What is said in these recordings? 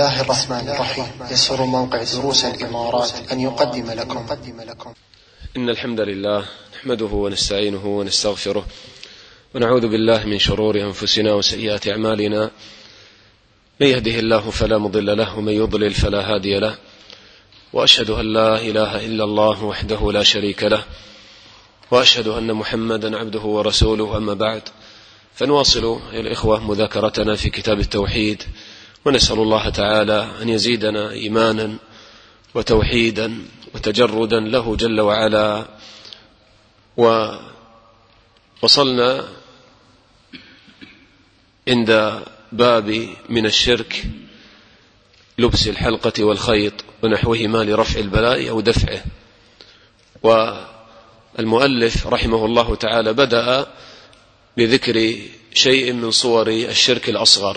الله الرحمن الرحيم. يسر موقع دروس الإمارات أن يقدم لكم إن الحمد لله نحمده ونستعينه ونستغفره ونعوذ بالله من شرور أنفسنا وسيئات أعمالنا. من يهده الله فلا مضل له ومن يضلل فلا هادي له، وأشهد أن لا إله إلا الله وحده لا شريك له، وأشهد أن محمدا عبده ورسوله. أما بعد، فنواصل يا الإخوة مذاكرتنا في كتاب التوحيد، ونسأل الله تعالى أن يزيدنا إيمانا وتوحيدا وتجردا له جل وعلا. ووصلنا عند باب من الشرك لبس الحلقة والخيط ونحوهما لرفع البلاء أو دفعه. والمؤلف رحمه الله تعالى بدأ بذكر شيء من صور الشرك الأصغر،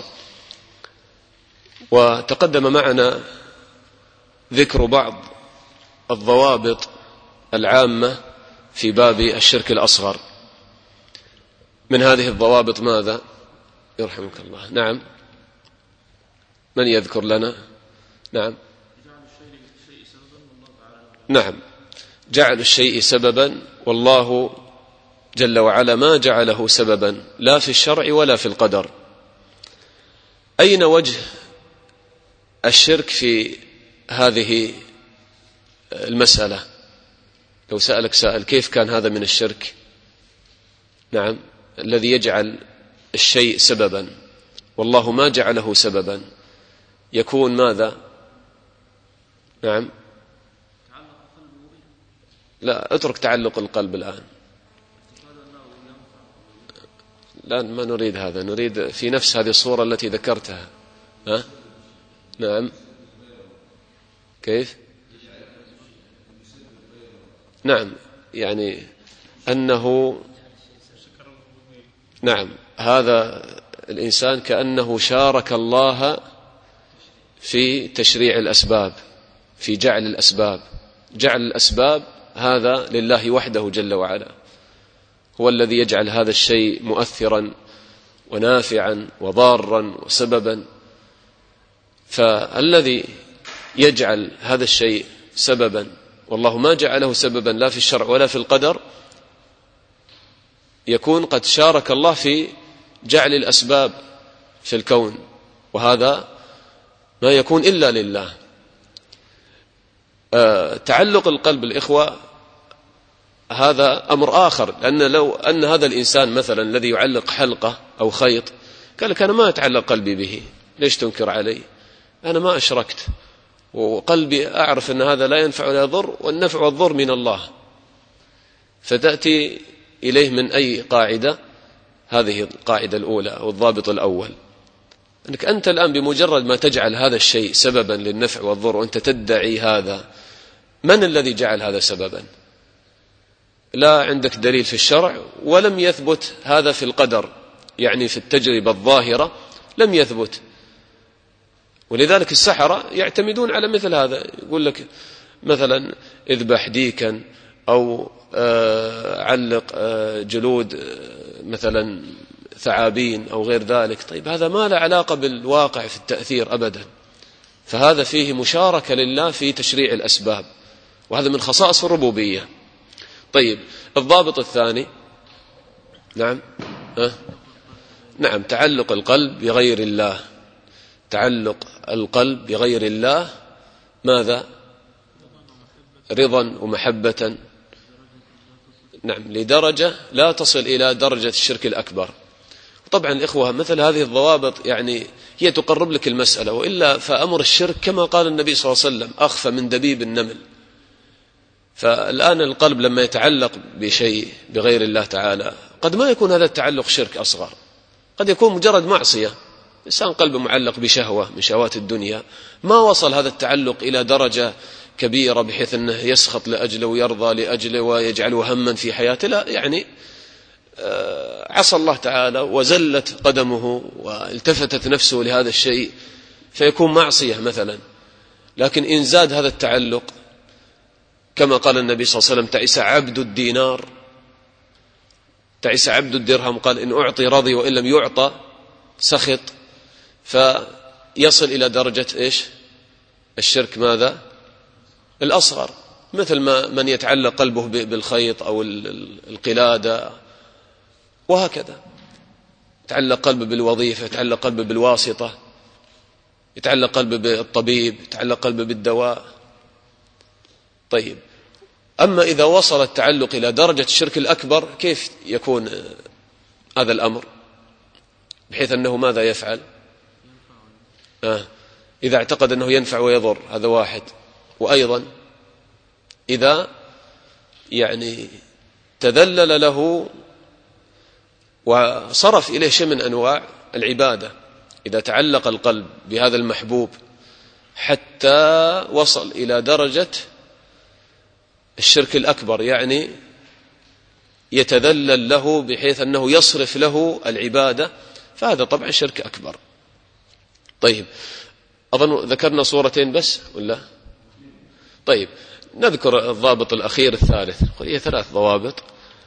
وتقدم معنا ذكر بعض الضوابط العامة في باب الشرك الأصغر. من هذه الضوابط ماذا؟ يرحمك الله. نعم، من يذكر لنا؟ نعم، جعل الشيء سببا والله جل وعلا ما جعله سببا لا في الشرع ولا في القدر. أين وجه الشرك في هذه المسألة؟ لو سألك سائل كيف كان هذا من الشرك؟ نعم، الذي يجعل الشيء سببا والله ما جعله سببا يكون ماذا؟ نعم، لا، اترك تعلق القلب الآن، لا ما نريد هذا، نريد في نفس هذه الصورة التي ذكرتها. نعم، كيف؟ نعم، يعني أنه نعم هذا الإنسان كأنه شارك الله في تشريع الأسباب، في جعل الأسباب. جعل الأسباب هذا لله وحده جل وعلا، هو الذي يجعل هذا الشيء مؤثرا ونافعا وضارا وسببا. فالذي يجعل هذا الشيء سببا والله ما جعله سببا لا في الشرع ولا في القدر يكون قد شارك الله في جعل الأسباب في الكون، وهذا ما يكون إلا لله. تعلق القلب الإخوة هذا أمر آخر، لأن لو أن هذا الإنسان مثلا الذي يعلق حلقة أو خيط قال لك أنا ما أتعلق قلبي به، ليش تنكر علي؟ أنا ما أشركت، وقلبي أعرف أن هذا لا ينفع ولا يضر، والنفع والضر من الله. فتأتي إليه من أي قاعدة؟ هذه القاعدة الأولى والضابط الأول، أنك أنت الآن بمجرد ما تجعل هذا الشيء سببا للنفع والضر وأنت تدعي هذا، من الذي جعل هذا سببا؟ لا عندك دليل في الشرع، ولم يثبت هذا في القدر، يعني في التجربة الظاهرة لم يثبت. ولذلك السحرة يعتمدون على مثل هذا، يقول لك مثلا اذبح ديكا أو علق جلود مثلا ثعابين أو غير ذلك. طيب هذا ما له علاقة بالواقع في التأثير أبدا، فهذا فيه مشاركة لله في تشريع الأسباب، وهذا من خصائص الربوبية. طيب الضابط الثاني، نعم تعلق القلب بغير الله. تعلق القلب بغير الله ماذا؟ رضا ومحبة، نعم، لدرجة لا تصل إلى درجة الشرك الأكبر. طبعا الإخوة مثل هذه الضوابط يعني هي تقرب لك المسألة، وإلا فأمر الشرك كما قال النبي صلى الله عليه وسلم أخفى من دبيب النمل. فالآن القلب لما يتعلق بشيء بغير الله تعالى قد ما يكون هذا التعلق شرك أصغر، قد يكون مجرد معصية. إنسان قلبه معلق بشهوة من شهوات الدنيا، ما وصل هذا التعلق إلى درجة كبيرة بحيث أنه يسخط لأجله ويرضى لأجله ويجعله هما في حياته، لا، يعني عصى الله تعالى وزلت قدمه والتفتت نفسه لهذا الشيء فيكون معصية مثلا. لكن إن زاد هذا التعلق كما قال النبي صلى الله عليه وسلم تعس عبد الدينار، تعس عبد الدرهم، قال إن أعطي رضي وإن لم يعطى سخط. يصل إلى درجة إيش؟ الشرك ماذا؟ الأصغر، مثل ما من يتعلق قلبه بالخيط أو القلادة وهكذا، يتعلق قلبه بالوظيفة، يتعلق قلبه بالواسطة، يتعلق قلبه بالطبيب، يتعلق قلبه بالدواء. طيب، أما إذا وصل التعلق إلى درجة الشرك الأكبر كيف يكون هذا الأمر؟ بحيث أنه ماذا يفعل؟ إذا اعتقد أنه ينفع ويضر، هذا واحد. وأيضا إذا يعني تذلل له وصرف إليه شيء من أنواع العبادة، إذا تعلق القلب بهذا المحبوب حتى وصل إلى درجة الشرك الأكبر، يعني يتذلل له بحيث أنه يصرف له العبادة، فهذا طبعا شرك أكبر. طيب، أظن ذكرنا صورتين بس ولا؟ طيب، نذكر الضابط الأخير الثالث، هي 3 ضوابط.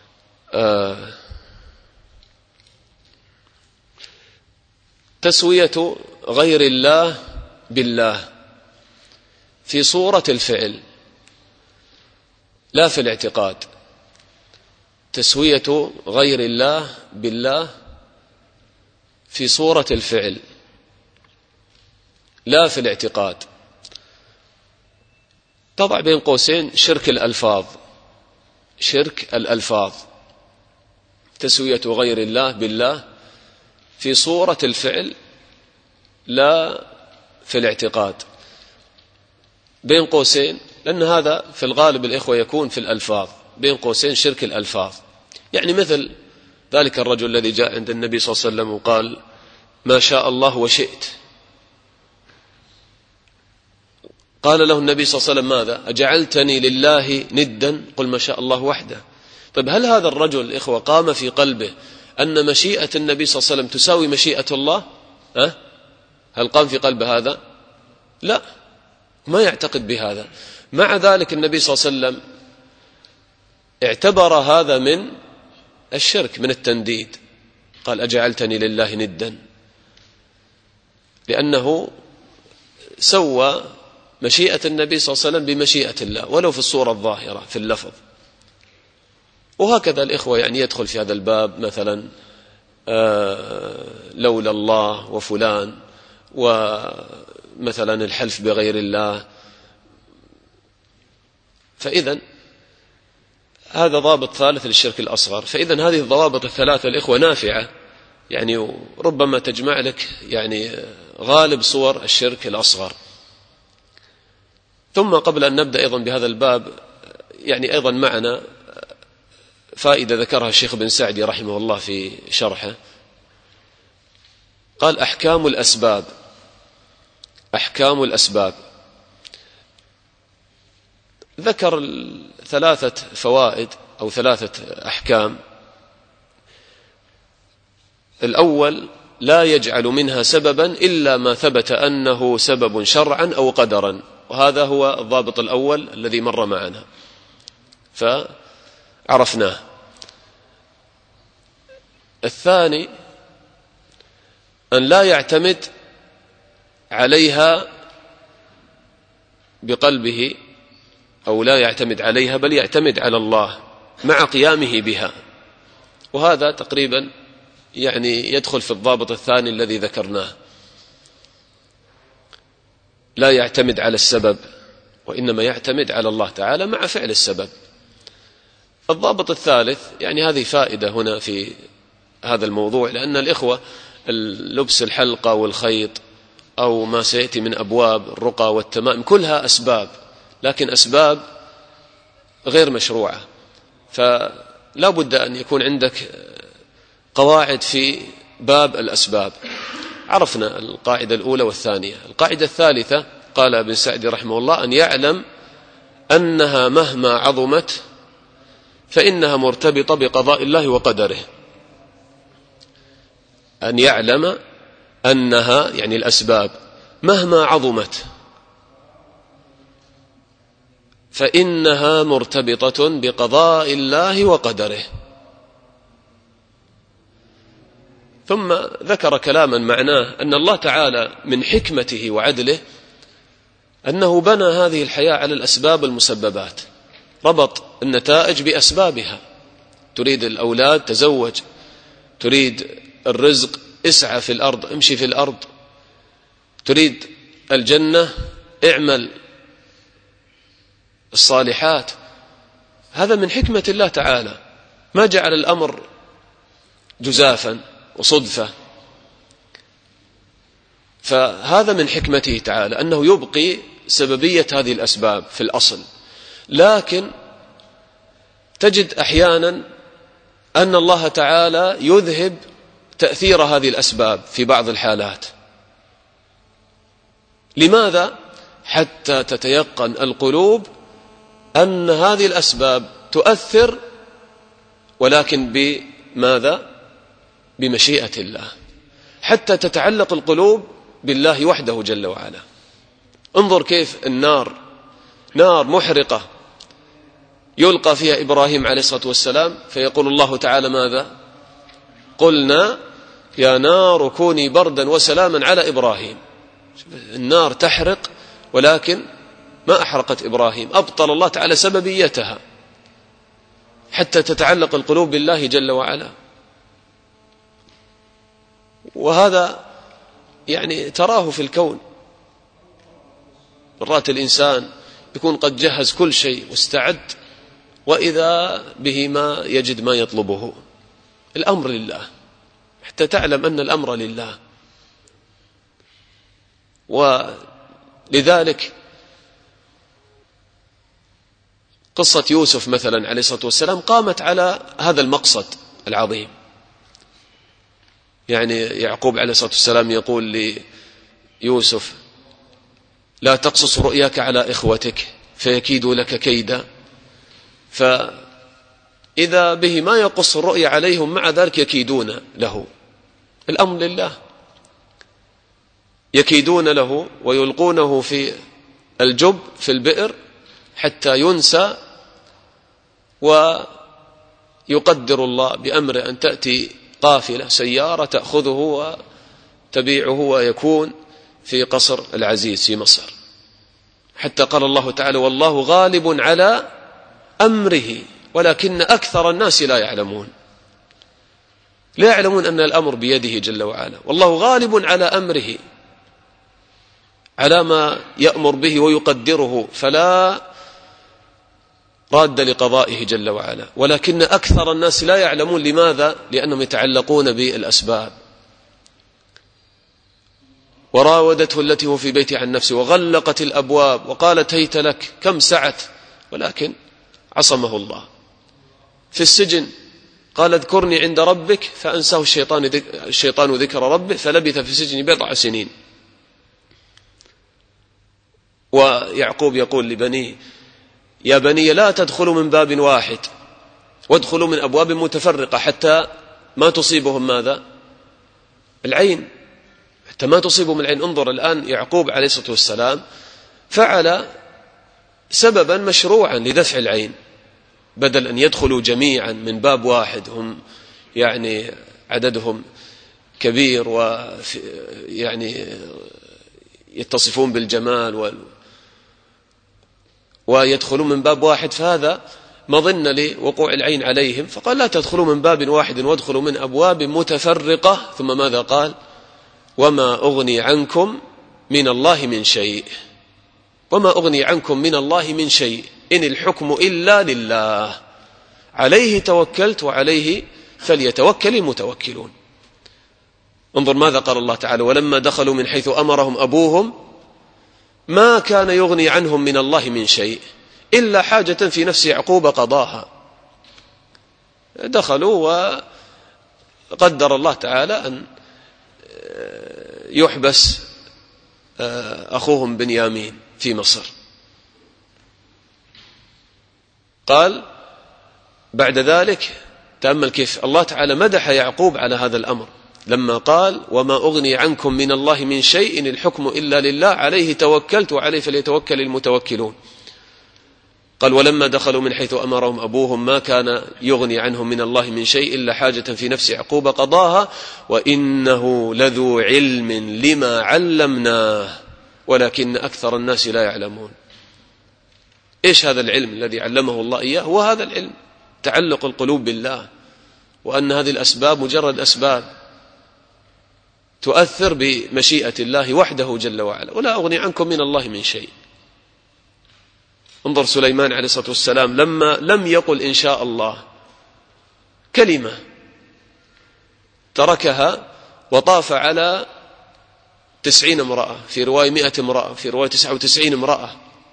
تسوية غير الله بالله في صورة الفعل لا في الاعتقاد. تسوية غير الله بالله في صورة الفعل لا في الاعتقاد. تضع بين قوسين شرك الألفاظ، شرك الألفاظ، تسوية غير الله بالله في صورة الفعل لا في الاعتقاد، بين قوسين، لأن هذا في الغالب الإخوة يكون في الألفاظ، بين قوسين شرك الألفاظ. يعني مثل ذلك الرجل الذي جاء عند النبي صلى الله عليه وسلم وقال ما شاء الله وشئت، قال له النبي صلى الله عليه وسلم ماذا؟ أجعلتني لله ندا؟ قل ما شاء الله وحده. طيب، هل هذا الرجل الإخوة قام في قلبه أن مشيئة النبي صلى الله عليه وسلم تساوي مشيئة الله؟ هل قام في قلبه هذا؟ لا، ما يعتقد بهذا. مع ذلك النبي صلى الله عليه وسلم اعتبر هذا من الشرك، من التنديد، قال أجعلتني لله ندا، لأنه سوى مشيئة النبي صلى الله عليه وسلم بمشيئة الله ولو في الصورة الظاهرة في اللفظ. وهكذا الإخوة يعني يدخل في هذا الباب مثلا لولا الله وفلان، ومثلا الحلف بغير الله. فإذا هذا ضابط ثالث للشرك الأصغر. فإذا هذه الضوابط الثلاثة الإخوة نافعة، يعني ربما تجمع لك يعني غالب صور الشرك الأصغر. ثم قبل أن نبدأ أيضا بهذا الباب، يعني أيضا معنا فائدة ذكرها الشيخ بن سعدي رحمه الله في شرحه، قال أحكام الأسباب. أحكام الأسباب، ذكر 3 فوائد أو 3 أحكام. الأول لا يجعل منها سببا إلا ما ثبت أنه سبب شرعا أو قدرا، وهذا هو الضابط الأول الذي مر معنا فعرفناه. الثاني أن لا يعتمد عليها بقلبه، أو لا يعتمد عليها بل يعتمد على الله مع قيامه بها، وهذا تقريبا يعني يدخل في الضابط الثاني الذي ذكرناه، لا يعتمد على السبب وإنما يعتمد على الله تعالى مع فعل السبب. الضابط الثالث، يعني هذه فائدة هنا في هذا الموضوع، لأن الإخوة لبس الحلقة والخيط أو ما سيأتي من أبواب الرقى والتمائم كلها أسباب، لكن أسباب غير مشروعة، فلا بد أن يكون عندك قواعد في باب الأسباب. عرفنا القاعدة الأولى والثانية. القاعدة الثالثة قال ابن سعدي رحمه الله أن يعلم أنها مهما عظمت فإنها مرتبطة بقضاء الله وقدره. أن يعلم أنها يعني الأسباب مهما عظمت فإنها مرتبطة بقضاء الله وقدره. ثم ذكر كلاما معناه أن الله تعالى من حكمته وعدله أنه بنى هذه الحياة على الأسباب المسببات، ربط النتائج بأسبابها. تريد الأولاد تزوج، تريد الرزق اسعى في الأرض، امشي في الأرض، تريد الجنة اعمل الصالحات. هذا من حكمة الله تعالى، ما جعل الأمر جزافا وصدفة. فهذا من حكمته تعالى أنه يبقي سببية هذه الأسباب في الأصل، لكن تجد أحيانا أن الله تعالى يذهب تأثير هذه الأسباب في بعض الحالات. لماذا؟ حتى تتيقن القلوب أن هذه الأسباب تؤثر، ولكن بماذا؟ بمشيئة الله، حتى تتعلق القلوب بالله وحده جل وعلا. انظر كيف النار، نار محرقة يلقى فيها إبراهيم عليه الصلاة والسلام، فيقول الله تعالى ماذا؟ قلنا يا نار كوني بردا وسلاما على إبراهيم. النار تحرق ولكن ما أحرقت إبراهيم، أبطل الله تعالى سببيتها حتى تتعلق القلوب بالله جل وعلا. وهذا يعني تراه في الكون، مرات الإنسان يكون قد جهز كل شيء واستعد، وإذا به ما يجد ما يطلبه. الأمر لله، حتى تعلم أن الأمر لله. ولذلك قصة يوسف مثلا عليه الصلاة والسلام قامت على هذا المقصد العظيم. يعني يعقوب عليه الصلاة والسلام يقول ليوسف لا تقصص رؤياك على إخوتك فيكيدوا لك كيدا، فإذا به ما يقص الرؤيا عليهم مع ذلك يكيدون له. الأمر لله، يكيدون له ويلقونه في الجب في البئر حتى ينسى، ويقدر الله بأمر أن تأتي قافلة سيارة تأخذه وتبيعه ويكون في قصر العزيز في مصر، حتى قال الله تعالى والله غالب على أمره ولكن أكثر الناس لا يعلمون. لا يعلمون أن الأمر بيده جل وعلا، والله غالب على أمره، على ما يأمر به ويقدره، فلا راد لقضائه جل وعلا، ولكن أكثر الناس لا يعلمون. لماذا؟ لأنهم يتعلقون بالأسباب. وراودته التي هو في بيته عن نفسه وغلقت الأبواب وقالت هيت لك، كم سعت، ولكن عصمه الله. في السجن قال اذكرني عند ربك فأنساه الشيطان ذكر ربه فلبث في السجن 7 سنين. ويعقوب يقول لبنيه يا بني لا تدخلوا من باب واحد وادخلوا من أبواب متفرقة حتى ما تصيبهم ماذا؟ العين، حتى ما تصيبهم العين. انظر الآن يعقوب عليه الصلاة والسلام فعل سببا مشروعا لدفع العين، بدل أن يدخلوا جميعا من باب واحد، هم يعني عددهم كبير ويعني يتصفون بالجمال ويدخلون من باب واحد، فهذا مظنة لوقوع العين عليهم، فقال لا تدخلوا من باب واحد وادخلوا من أبواب متفرقة. ثم ماذا قال؟ وما أغني عنكم من الله من شيء، وما أغني عنكم من الله من شيء إن الحكم إلا لله عليه توكلت وعليه فليتوكل المتوكلون. انظر ماذا قال الله تعالى ولما دخلوا من حيث أمرهم أبوهم ما كان يغني عنهم من الله من شيء إلا حاجة في نفس يعقوب قضاها. دخلوا وقدر الله تعالى أن يحبس أخوهم بنيامين في مصر. قال بعد ذلك تأمل كيف الله تعالى مدح يعقوب على هذا الأمر لما قال وما أغني عنكم من الله من شيء إن الحكم إلا لله عليه توكلت وعليه فليتوكل المتوكلون. قال ولما دخلوا من حيث أمرهم أبوهم ما كان يغني عنهم من الله من شيء إلا حاجة في نفس يعقوب قضاها وإنه لذو علم لما علمناه ولكن أكثر الناس لا يعلمون. إيش هذا العلم الذي علمه الله إياه؟ هو هذا العلم، تعلق القلوب بالله، وأن هذه الأسباب مجرد أسباب تؤثر بمشيئة الله وحده جل وعلا، ولا أغني عنكم من الله من شيء. انظر سليمان عليه الصلاة والسلام لما لم يقل إن شاء الله كلمة تركها وطاف على 90 امرأة، في رواية 100 امرأة، في رواية 99 امرأة،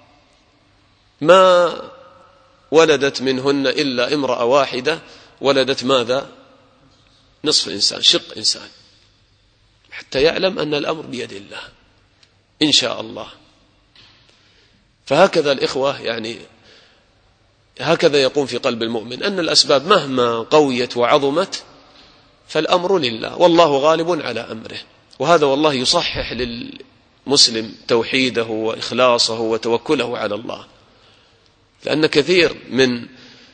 ما ولدت منهن إلا امرأة واحدة ولدت ماذا؟ نصف إنسان، شق إنسان، حتى يعلم أن الأمر بيد الله إن شاء الله. فهكذا الإخوة يعني هكذا يقوم في قلب المؤمن أن الأسباب مهما قويت وعظمت فالأمر لله والله غالب على أمره. وهذا والله يصحح للمسلم توحيده وإخلاصه وتوكله على الله، لأن كثير من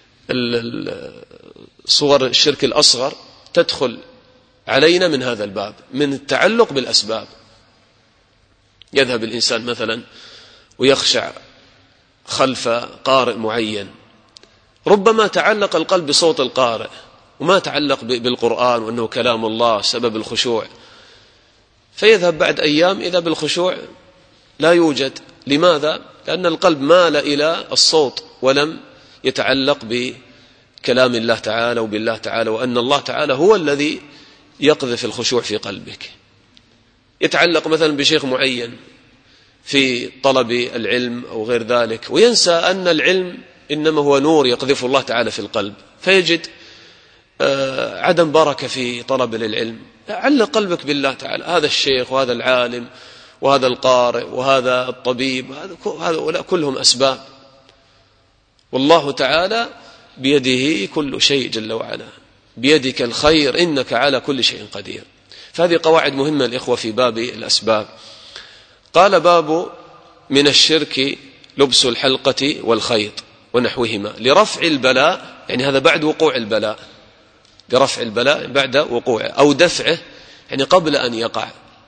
صور الشرك الأصغر تدخل علينا من هذا الباب، من التعلق بالأسباب. يذهب الإنسان مثلا ويخشع خلف قارئ معين، ربما تعلق القلب بصوت القارئ وما تعلق بالقرآن وأنه كلام الله سبب الخشوع، فيذهب بعد أيام إذا بالخشوع لا يوجد. لماذا؟ لأن القلب مال إلى الصوت ولم يتعلق بكلام الله تعالى وبالله تعالى، وأن الله تعالى هو الذي يقذف الخشوع في قلبك. يتعلق مثلا بشيخ معين في طلب العلم أو غير ذلك، وينسى أن العلم إنما هو نور يقذف الله تعالى في القلب، فيجد عدم بركة في طلب العلم. علق قلبك بالله تعالى، هذا الشيخ وهذا العالم وهذا القارئ وهذا الطبيب، هذا كلهم أسباب، والله تعالى بيده كل شيء جل وعلا، بيدك الخير إنك على كل شيء قدير. فهذه قواعد مهمة الإخوة في باب الأسباب. قال باب من الشرك لبس الحلقة والخيط ونحوهما لرفع البلاء، يعني هذا بعد وقوع البلاء، لرفع البلاء بعد وقوعه أو دفعه يعني قبل أن يقع.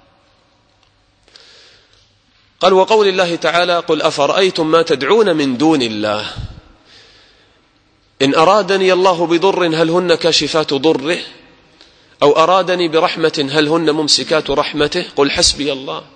قال وقول الله تعالى قل أفرأيتم ما تدعون من دون الله إن أرادني الله بضر هل هن كاشفات ضره أو أرادني برحمة هل هن ممسكات رحمته قل حسبي الله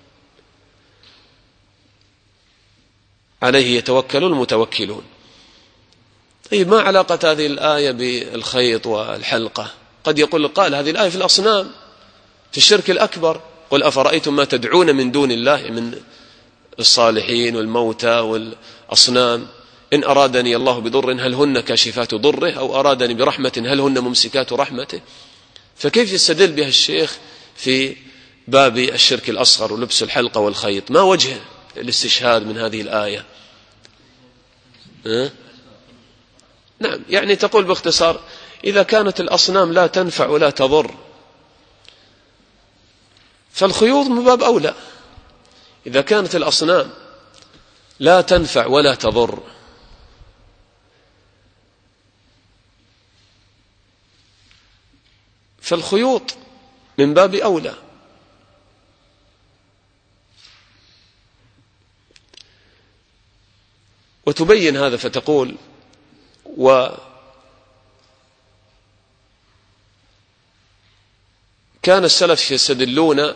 عليه يتوكل المتوكلون. طيب ما علاقة هذه الآية بالخيط والحلقة؟ قد يقول قال هذه الآية في الأصنام، في الشرك الأكبر. قل أفرأيتم ما تدعون من دون الله من الصالحين والموتى والأصنام إن أرادني الله بضر هل هن كاشفات ضره أو أرادني برحمة هل هن ممسكات رحمته. فكيف يستدل بها الشيخ في باب الشرك الأصغر ولبس الحلقة والخيط؟ ما وجه الاستشهاد من هذه الآية؟ نعم، يعني تقول باختصار إذا كانت الأصنام لا تنفع ولا تضر فالخيوط من باب أولى. إذا كانت الأصنام لا تنفع ولا تضر فالخيوط من باب أولى. وتبين هذا فتقول وكان السلف يستدلون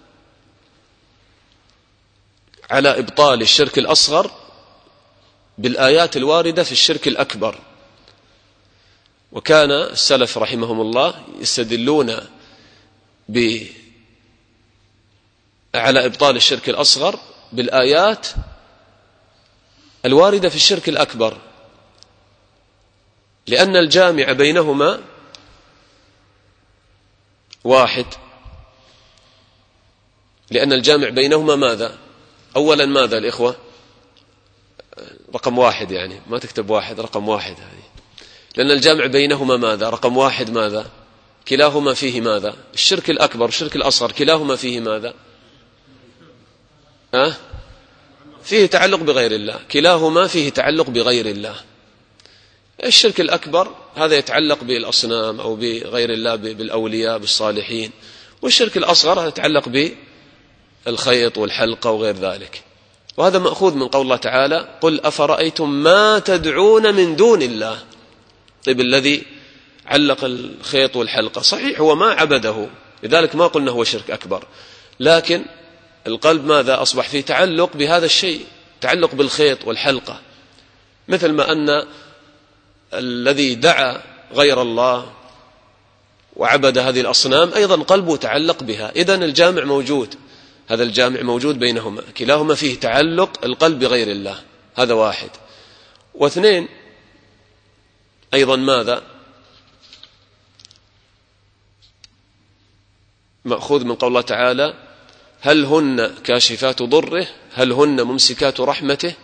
على إبطال الشرك الأصغر بالآيات الواردة في الشرك الأكبر، وكان السلف رحمهم الله يستدلون على إبطال الشرك الأصغر بالآيات الواردة في الشرك الأكبر، لأن الجامع بينهما واحد. لأن الجامع بينهما ماذا؟ أولا ماذا الإخوة؟ رقم واحد، يعني ما تكتب واحد، رقم واحد هذه. لأن الجامع بينهما ماذا؟ رقم واحد ماذا؟ كلاهما فيه ماذا؟ الشرك الأكبر والشرك الأصغر كلاهما فيه ماذا؟ فيه تعلق بغير الله، كلاهما فيه تعلق بغير الله. الشرك الأكبر هذا يتعلق بالأصنام أو بغير الله، بالأولياء بالصالحين، والشرك الأصغر يتعلق بالخيط والحلقة وغير ذلك. وهذا مأخوذ من قول الله تعالى: قل أفرأيتم ما تدعون من دون الله. طيب الذي علق الخيط والحلقة صحيح هو ما عبده، لذلك ما قلنا هو شرك أكبر، لكن القلب ماذا أصبح فيه؟ تعلق بهذا الشيء، تعلق بالخيط والحلقة، مثل ما أن الذي دعا غير الله وعبد هذه الأصنام أيضا قلبه تعلق بها. إذن الجامع موجود، هذا الجامع موجود بينهما، كلاهما فيه تعلق القلب بغير الله، هذا واحد. واثنين أيضا ماذا؟ مأخوذ من قول الله تعالى: هل هن كاشفات ضره هل هن ممسكات رحمته.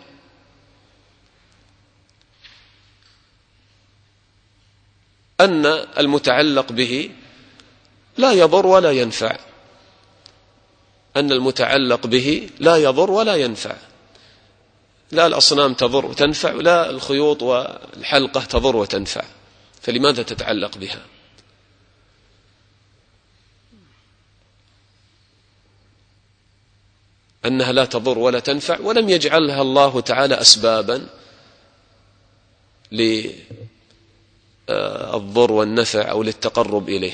أن المتعلق به لا يضر ولا ينفع، أن المتعلق به لا يضر ولا ينفع، لا الأصنام تضر وتنفع ولا الخيوط والحلقة تضر وتنفع، فلماذا تتعلق بها؟ أنها لا تضر ولا تنفع، ولم يجعلها الله تعالى أسبابا للضر والنفع أو للتقرب إليه،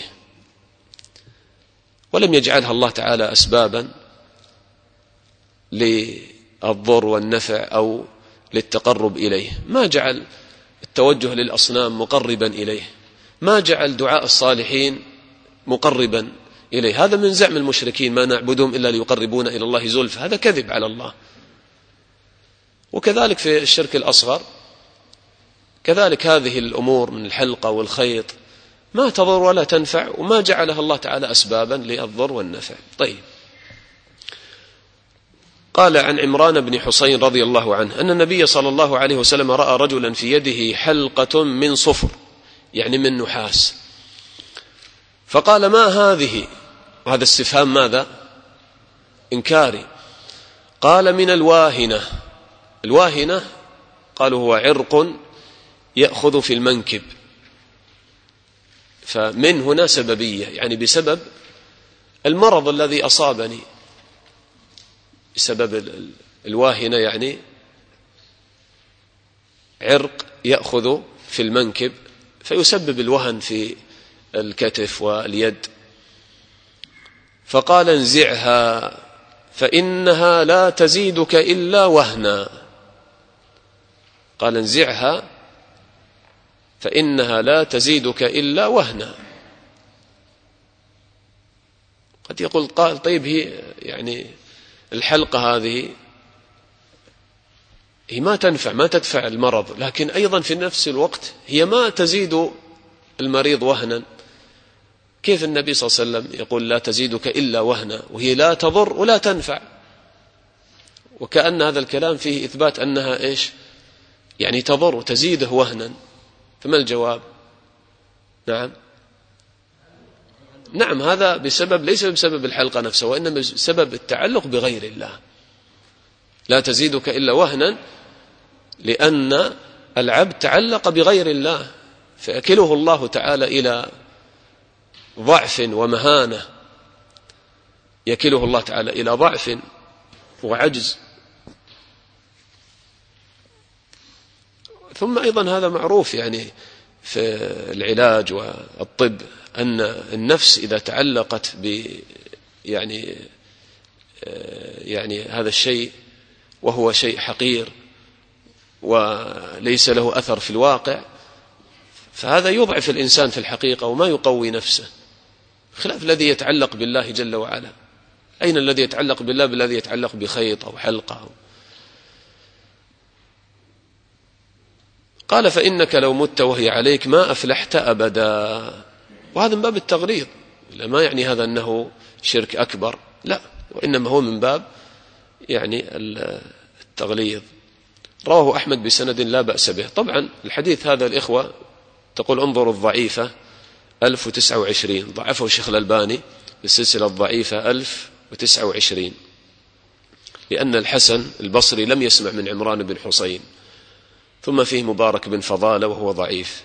ولم يجعلها الله تعالى أسبابا للضر والنفع أو للتقرب إليه. ما جعل التوجه للأصنام مقربا إليه، ما جعل دعاء الصالحين مقربا إليه. هذا من زعم المشركين: ما نعبدهم إلا ليقربون إلى الله زلفى، هذا كذب على الله. وكذلك في الشرك الأصغر كذلك هذه الأمور من الحلقة والخيط ما تضر ولا تنفع، وما جعلها الله تعالى أسبابا للضر والنفع. طيب، قال عن عمران بن حسين رضي الله عنه أن النبي صلى الله عليه وسلم رأى رجلا في يده حلقة من صفر، يعني من نحاس، فقال: ما هذه؟ وهذا استفهام ماذا؟ إنكاري. قال: من الواهنة. الواهنة قالوا هو عرق يأخذ في المنكب، فمن هنا سببية، يعني بسبب المرض الذي أصابني، بسبب الواهنة يعني عرق يأخذ في المنكب فيسبب الوهن في الكتف واليد. فقال: انزعها فإنها لا تزيدك إلا وهنا. قال: انزعها فإنها لا تزيدك إلا وهنا. قد يقول قال: طيب هي يعني الحلقة هذه هي ما تنفع، ما تدفع المرض، لكن أيضا في نفس الوقت هي ما تزيد المريض وهنا. كيف النبي صلى الله عليه وسلم يقول لا تزيدك إلا وهنا وهي لا تضر ولا تنفع؟ وكأن هذا الكلام فيه إثبات أنها إيش؟ يعني تضر وتزيده وهنا. فما الجواب؟ نعم، هذا بسبب ليس بسبب الحلقة نفسها، وإنما بسبب التعلق بغير الله. لا تزيدك إلا وهنا لأن العبد تعلق بغير الله، فيكله الله تعالى إلى ضعف ومهانة، يكله الله تعالى إلى ضعف وعجز. ثم أيضا هذا معروف يعني في العلاج والطب، أن النفس إذا تعلقت يعني هذا الشيء وهو شيء حقير وليس له أثر في الواقع، فهذا يضعف الإنسان في الحقيقة وما يقوي نفسه، خلاف الذي يتعلق بالله جل وعلا. أين الذي يتعلق بالله بالذي يتعلق بخيط أو حلقة؟ قال: فإنك لو مت وهي عليك ما أفلحت أبدا. وهذا من باب التغليظ، ما يعني هذا أنه شرك أكبر، لا، وإنما هو من باب يعني التغليظ. رواه أحمد بسند لا بأس به. طبعا الحديث هذا الإخوة تقول انظروا الضعيفة 1029، ضعفه الشيخ الألباني بالسلسلة الضعيفة 1029. لأن الحسن البصري لم يسمع من عمران بن حسين، ثم فيه مبارك بن فضالة وهو ضعيف،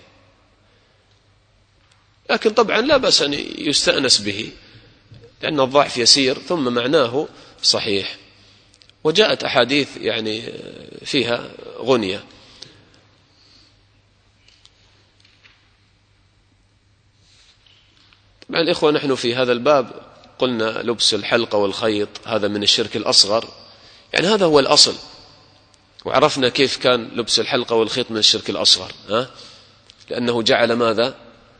لكن طبعا لا بأس أن يستأنس به لأن الضعف يسير ثم معناه صحيح، وجاءت أحاديث يعني فيها غنية. طبعا الإخوة نحن في هذا الباب قلنا لبس الحلقة والخيط هذا من الشرك الأصغر، يعني هذا هو الأصل، وعرفنا كيف كان لبس الحلقة والخيط من الشرك الأصغر، لأنه جعل ماذا؟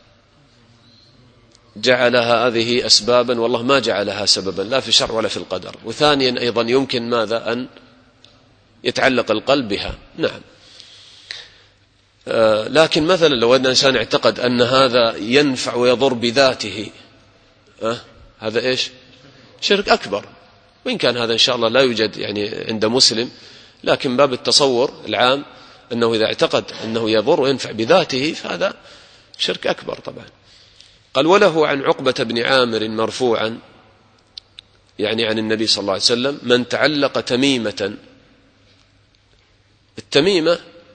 جعلها هذه أسبابا، والله ما جعلها سببا لا في الشرع ولا في القدر. وثانيا أيضا يمكن ماذا؟ أن يتعلق القلب بها. نعم. لكن مثلا لو أن إنسان اعتقد أن هذا ينفع ويضر بذاته، هذا إيش؟ شرك أكبر، وإن كان هذا إن شاء الله لا يوجد يعني عند مسلم، لكن باب التصور العام أنه إذا اعتقد أنه يضر وينفع بذاته فهذا شرك أكبر طبعا. قال: وله عن عقبة بن عامر مرفوعا، يعني عن النبي صلى الله عليه وسلم: من تعلق تميمة. التميمة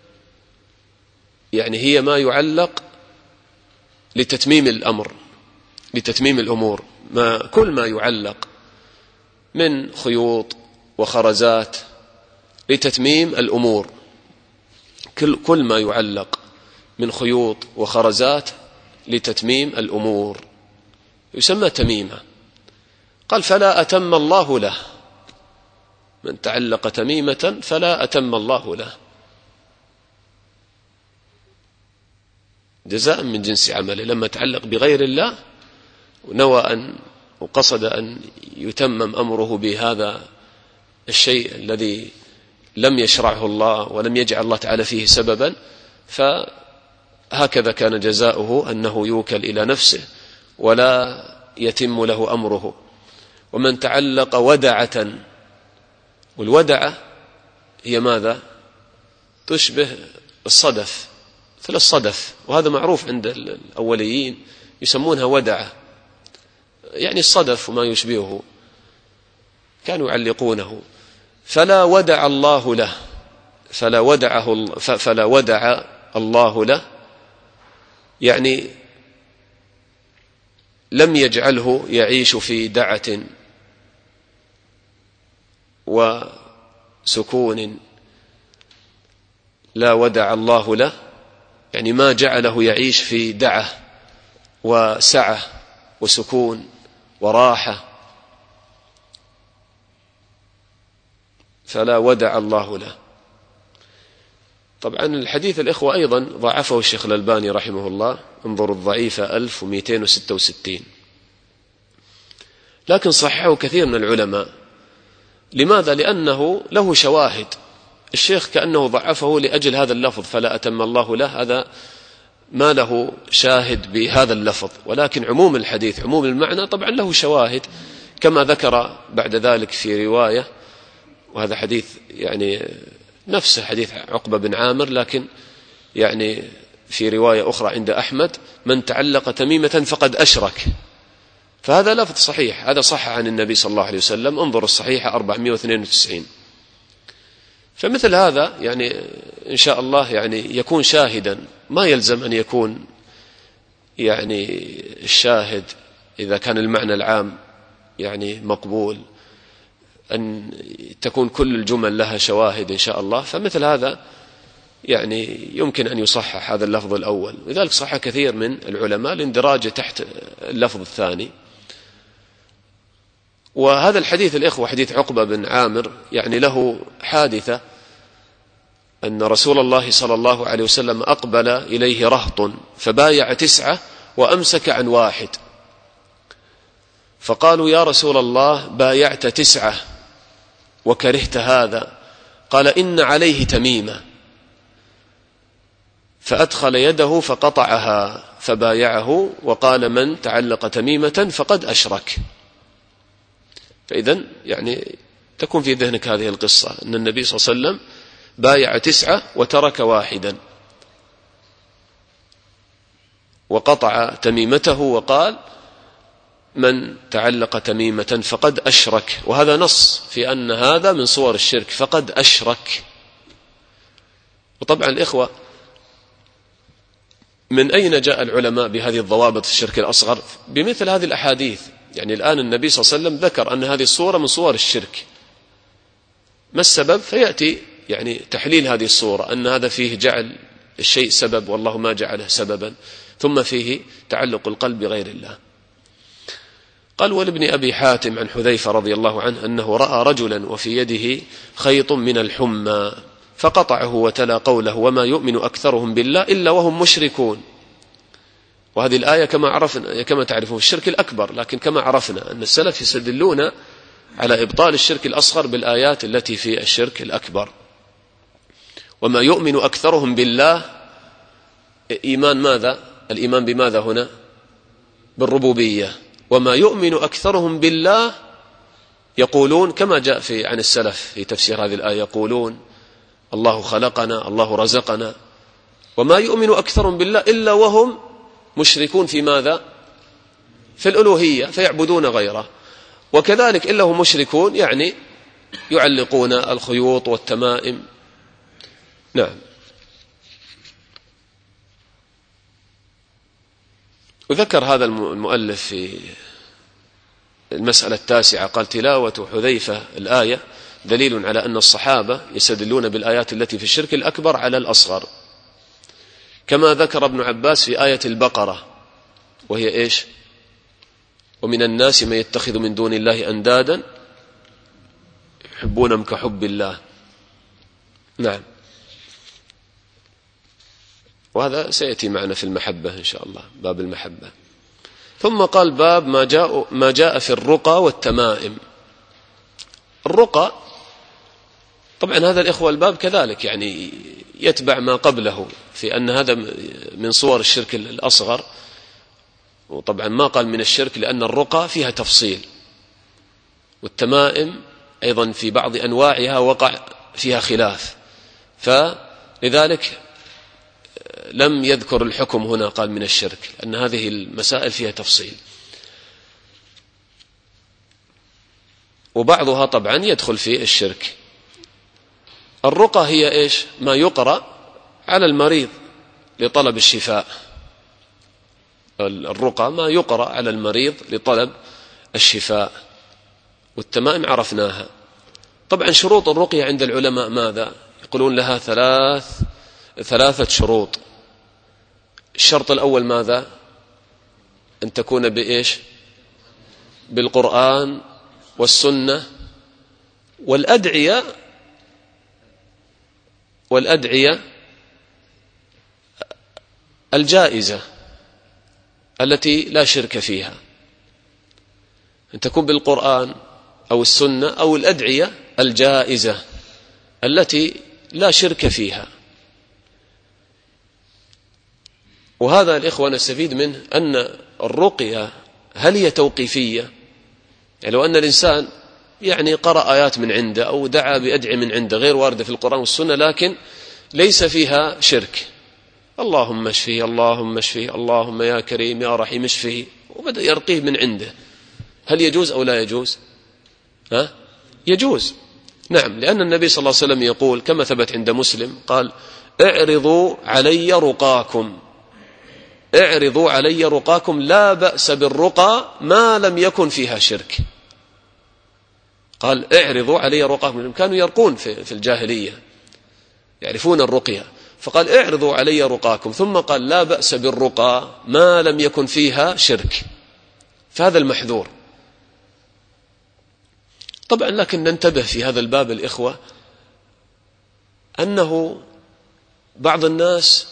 يعني هي ما يعلق لتتميم الأمر، لتتميم الأمور، كل ما يعلق من خيوط وخرزات لتتميم الأمور، كل ما يعلق من خيوط وخرزات لتتميم الأمور يسمى تميمة. قال: فلا أتم الله له. من تعلق تميمة فلا أتم الله له، جزاء من جنس عمله. لما تعلق بغير الله ونوى أن وقصد أن يتمم أمره بهذا الشيء الذي لم يشرعه الله ولم يجعل الله تعالى فيه سببا، فهكذا كان جزاؤه أنه يوكل إلى نفسه ولا يتم له أمره. ومن تعلق ودعة، والودعة هي ماذا؟ تشبه الصدف، مثل الصدف، وهذا معروف عند الأوليين يسمونها ودعة، يعني الصدف وما يشبهه كانوا يعلقونه. فلا ودع الله له، فلا ودع الله له يعني لم يجعله يعيش في دعة وسكون. لا ودع الله له يعني ما جعله يعيش في دعة وسعة وسكون وراحة. فلا ودع الله له. طبعا الحديث الإخوة أيضا ضعفه الشيخ الألباني رحمه الله، انظروا الضعيفة 1266، لكن صححه كثير من العلماء. لماذا؟ لأنه له شواهد. الشيخ كأنه ضعفه لأجل هذا اللفظ فلا أتم الله له، هذا ما له شاهد بهذا اللفظ، ولكن عموم الحديث عموم المعنى طبعا له شواهد، كما ذكر بعد ذلك في رواية، وهذا حديث يعني نفسه حديث عقبة بن عامر، لكن يعني في رواية أخرى عند أحمد: من تعلق تميمة فقد أشرك. فهذا لفظ صحيح، هذا صح عن النبي صلى الله عليه وسلم، انظر الصحيحة 492. فمثل هذا يعني إن شاء الله يعني يكون شاهدا، ما يلزم أن يكون يعني الشاهد إذا كان المعنى العام يعني مقبول أن تكون كل الجمل لها شواهد إن شاء الله. فمثل هذا يعني يمكن أن يصحح هذا اللفظ الأول، لذلك صح كثير من العلماء لاندراجه تحت اللفظ الثاني. وهذا الحديث الإخوة حديث عقبة بن عامر يعني له حادثة، أن رسول الله صلى الله عليه وسلم أقبل إليه رهط فبايع 9 وأمسك عن 1، فقالوا: يا رسول الله بايعت 9 وكرهت هذا. قال: إن عليه تميمة. فأدخل يده فقطعها فبايعه وقال: من تعلق تميمة فقد أشرك. فإذن يعني تكون في ذهنك هذه القصة، أن النبي صلى الله عليه وسلم بايع 9 وترك 1 وقطع تميمته وقال: من تعلق تميمة فقد أشرك، وهذا نص في أن هذا من صور الشرك، فقد أشرك. وطبعا الإخوة، من أين جاء العلماء بهذه الضوابط في الشرك الأصغر؟ بمثل هذه الأحاديث. يعني الآن النبي صلى الله عليه وسلم ذكر أن هذه الصورة من صور الشرك، ما السبب؟ فيأتي يعني تحليل هذه الصورة، أن هذا فيه جعل الشيء سبب والله ما جعله سببا، ثم فيه تعلق القلب بغير الله. قال: ولابن أبي حاتم عن حذيفة رضي الله عنه أنه رأى رجلا وفي يده خيط من الحمى فقطعه وتلا قوله: وما يؤمن أكثرهم بالله إلا وهم مشركون. وهذه الآية كما تعرفون الشرك الأكبر، لكن كما عرفنا أن السلف يستدلون على إبطال الشرك الأصغر بالآيات التي في الشرك الأكبر. وما يؤمن أكثرهم بالله، إيمان ماذا؟ الإيمان بماذا هنا؟ بالربوبية. وما يؤمن أكثرهم بالله يقولون كما جاء عن السلف في تفسير هذه الآية، يقولون: الله خلقنا، الله رزقنا. وما يؤمن أكثرهم بالله إلا وهم مشركون في ماذا؟ في الألوهية، فيعبدون غيره. وكذلك إلا هم مشركون يعني يعلقون الخيوط والتمائم. نعم. وذكر هذا المؤلف في المسألة 9 قال: تلاوة حذيفة الآية دليل على أن الصحابة يستدلون بالآيات التي في الشرك الأكبر على الأصغر، كما ذكر ابن عباس في آية البقرة، وهي إيش؟ ومن الناس من يتخذ من دون الله أندادا يحبونهم كحب الله. نعم. وهذا سيأتي معنا في المحبة إن شاء الله، باب المحبة. ثم قال: باب ما جاء في الرقى والتمائم. الرقى طبعا هذا الإخوة الباب كذلك يعني يتبع ما قبله في أن هذا من صور الشرك الأصغر، وطبعا ما قال من الشرك لأن الرقى فيها تفصيل، والتمائم أيضا في بعض أنواعها وقع فيها خلاف، فلذلك لم يذكر الحكم هنا، قال من الشرك، أن هذه المسائل فيها تفصيل. وبعضها طبعا يدخل في الشرك. الرقى هي إيش؟ ما يقرأ على المريض لطلب الشفاء. الرقى ما يقرأ على المريض لطلب الشفاء. والتمائم عرفناها. طبعا شروط الرقية عند العلماء ماذا؟ يقولون لها ثلاثة شروط. الشرط الأول ماذا؟ أن تكون بإيش؟ بالقرآن والسنة والأدعية الجائزة التي لا شرك فيها. أن تكون بالقرآن أو السنة أو الأدعية الجائزة التي لا شرك فيها. وهذا الإخوة نستفيد منه أن الرقية هل هي توقيفية؟ يعني لو أن الإنسان يعني قرأ آيات من عنده أو دعا بأدعية من عنده غير واردة في القرآن والسنة لكن ليس فيها شرك، اللهم اشفيه، اللهم اشفيه، اللهم يا كريم يا رحيم اشفيه، وبدأ يرقيه من عنده، هل يجوز أو لا يجوز؟ يجوز. نعم، لأن النبي صلى الله عليه وسلم يقول كما ثبت عند مسلم قال: اعرضوا علي رقاكم، اعرضوا علي رقاكم، لا بأس بالرقى ما لم يكن فيها شرك. قال: اعرضوا علي رقاكم، كانوا يرقون في الجاهلية يعرفون الرقية، فقال: اعرضوا علي رقاكم، ثم قال: لا بأس بالرقى ما لم يكن فيها شرك. فهذا المحذور. طبعا لكن ننتبه في هذا الباب الإخوة أنه بعض الناس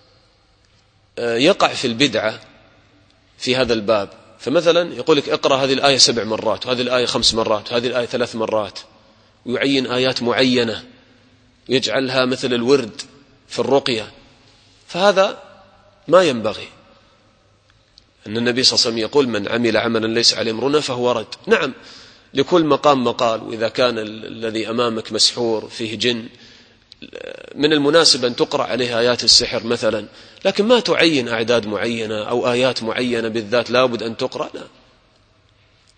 يقع في البدعة في هذا الباب، فمثلا يقول لك اقرأ هذه الآية 7 مرات وهذه الآية 5 مرات وهذه الآية 3 مرات، ويعين آيات معينة يجعلها مثل الورد في الرقية، فهذا ما ينبغي. أن النبي صلى الله عليه وسلم يقول: من عمل عملا ليس عليه أمرنا فهو رد. نعم، لكل مقام مقال، وإذا كان الذي أمامك مسحور فيه جن من المناسب أن تقرأ عليه آيات السحر مثلا، لكن ما تعين أعداد معينة أو آيات معينة بالذات لابد أن تقرأ، لا،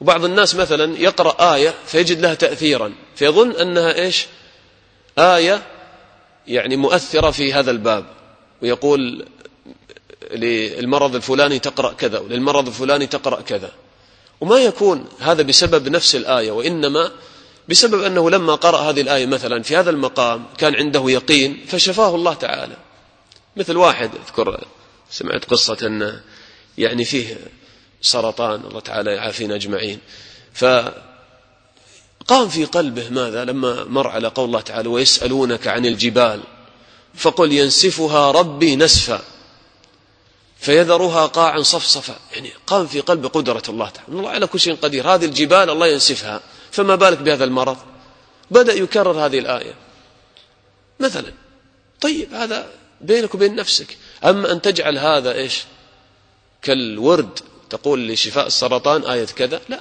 وبعض الناس مثلا يقرأ آية فيجد لها تأثيرا فيظن أنها إيش؟ آية يعني مؤثرة في هذا الباب، ويقول للمرض الفلاني تقرأ كذا وللمرض الفلاني تقرأ كذا، وما يكون هذا بسبب نفس الآية، وإنما بسبب أنه لما قرأ هذه الآية مثلا في هذا المقام كان عنده يقين فشفاه الله تعالى. مثل واحد أذكر سمعت قصة أنه يعني فيه سرطان، الله تعالى يعافينا أجمعين، فقام في قلبه ماذا لما مر على قول الله تعالى ويسألونك عن الجبال فقل ينسفها ربي نسفا فيذرها قاعا صفصفا. يعني قام في قلب قدرة الله تعالى، الله على كل شيء قدير، هذه الجبال الله ينسفها، فما بالك بهذا المرض. بدأ يكرر هذه الآية مثلا. طيب هذا بينك وبين نفسك، أما أن تجعل هذا إيش كالورد تقول لشفاء السرطان آية كذا، لا.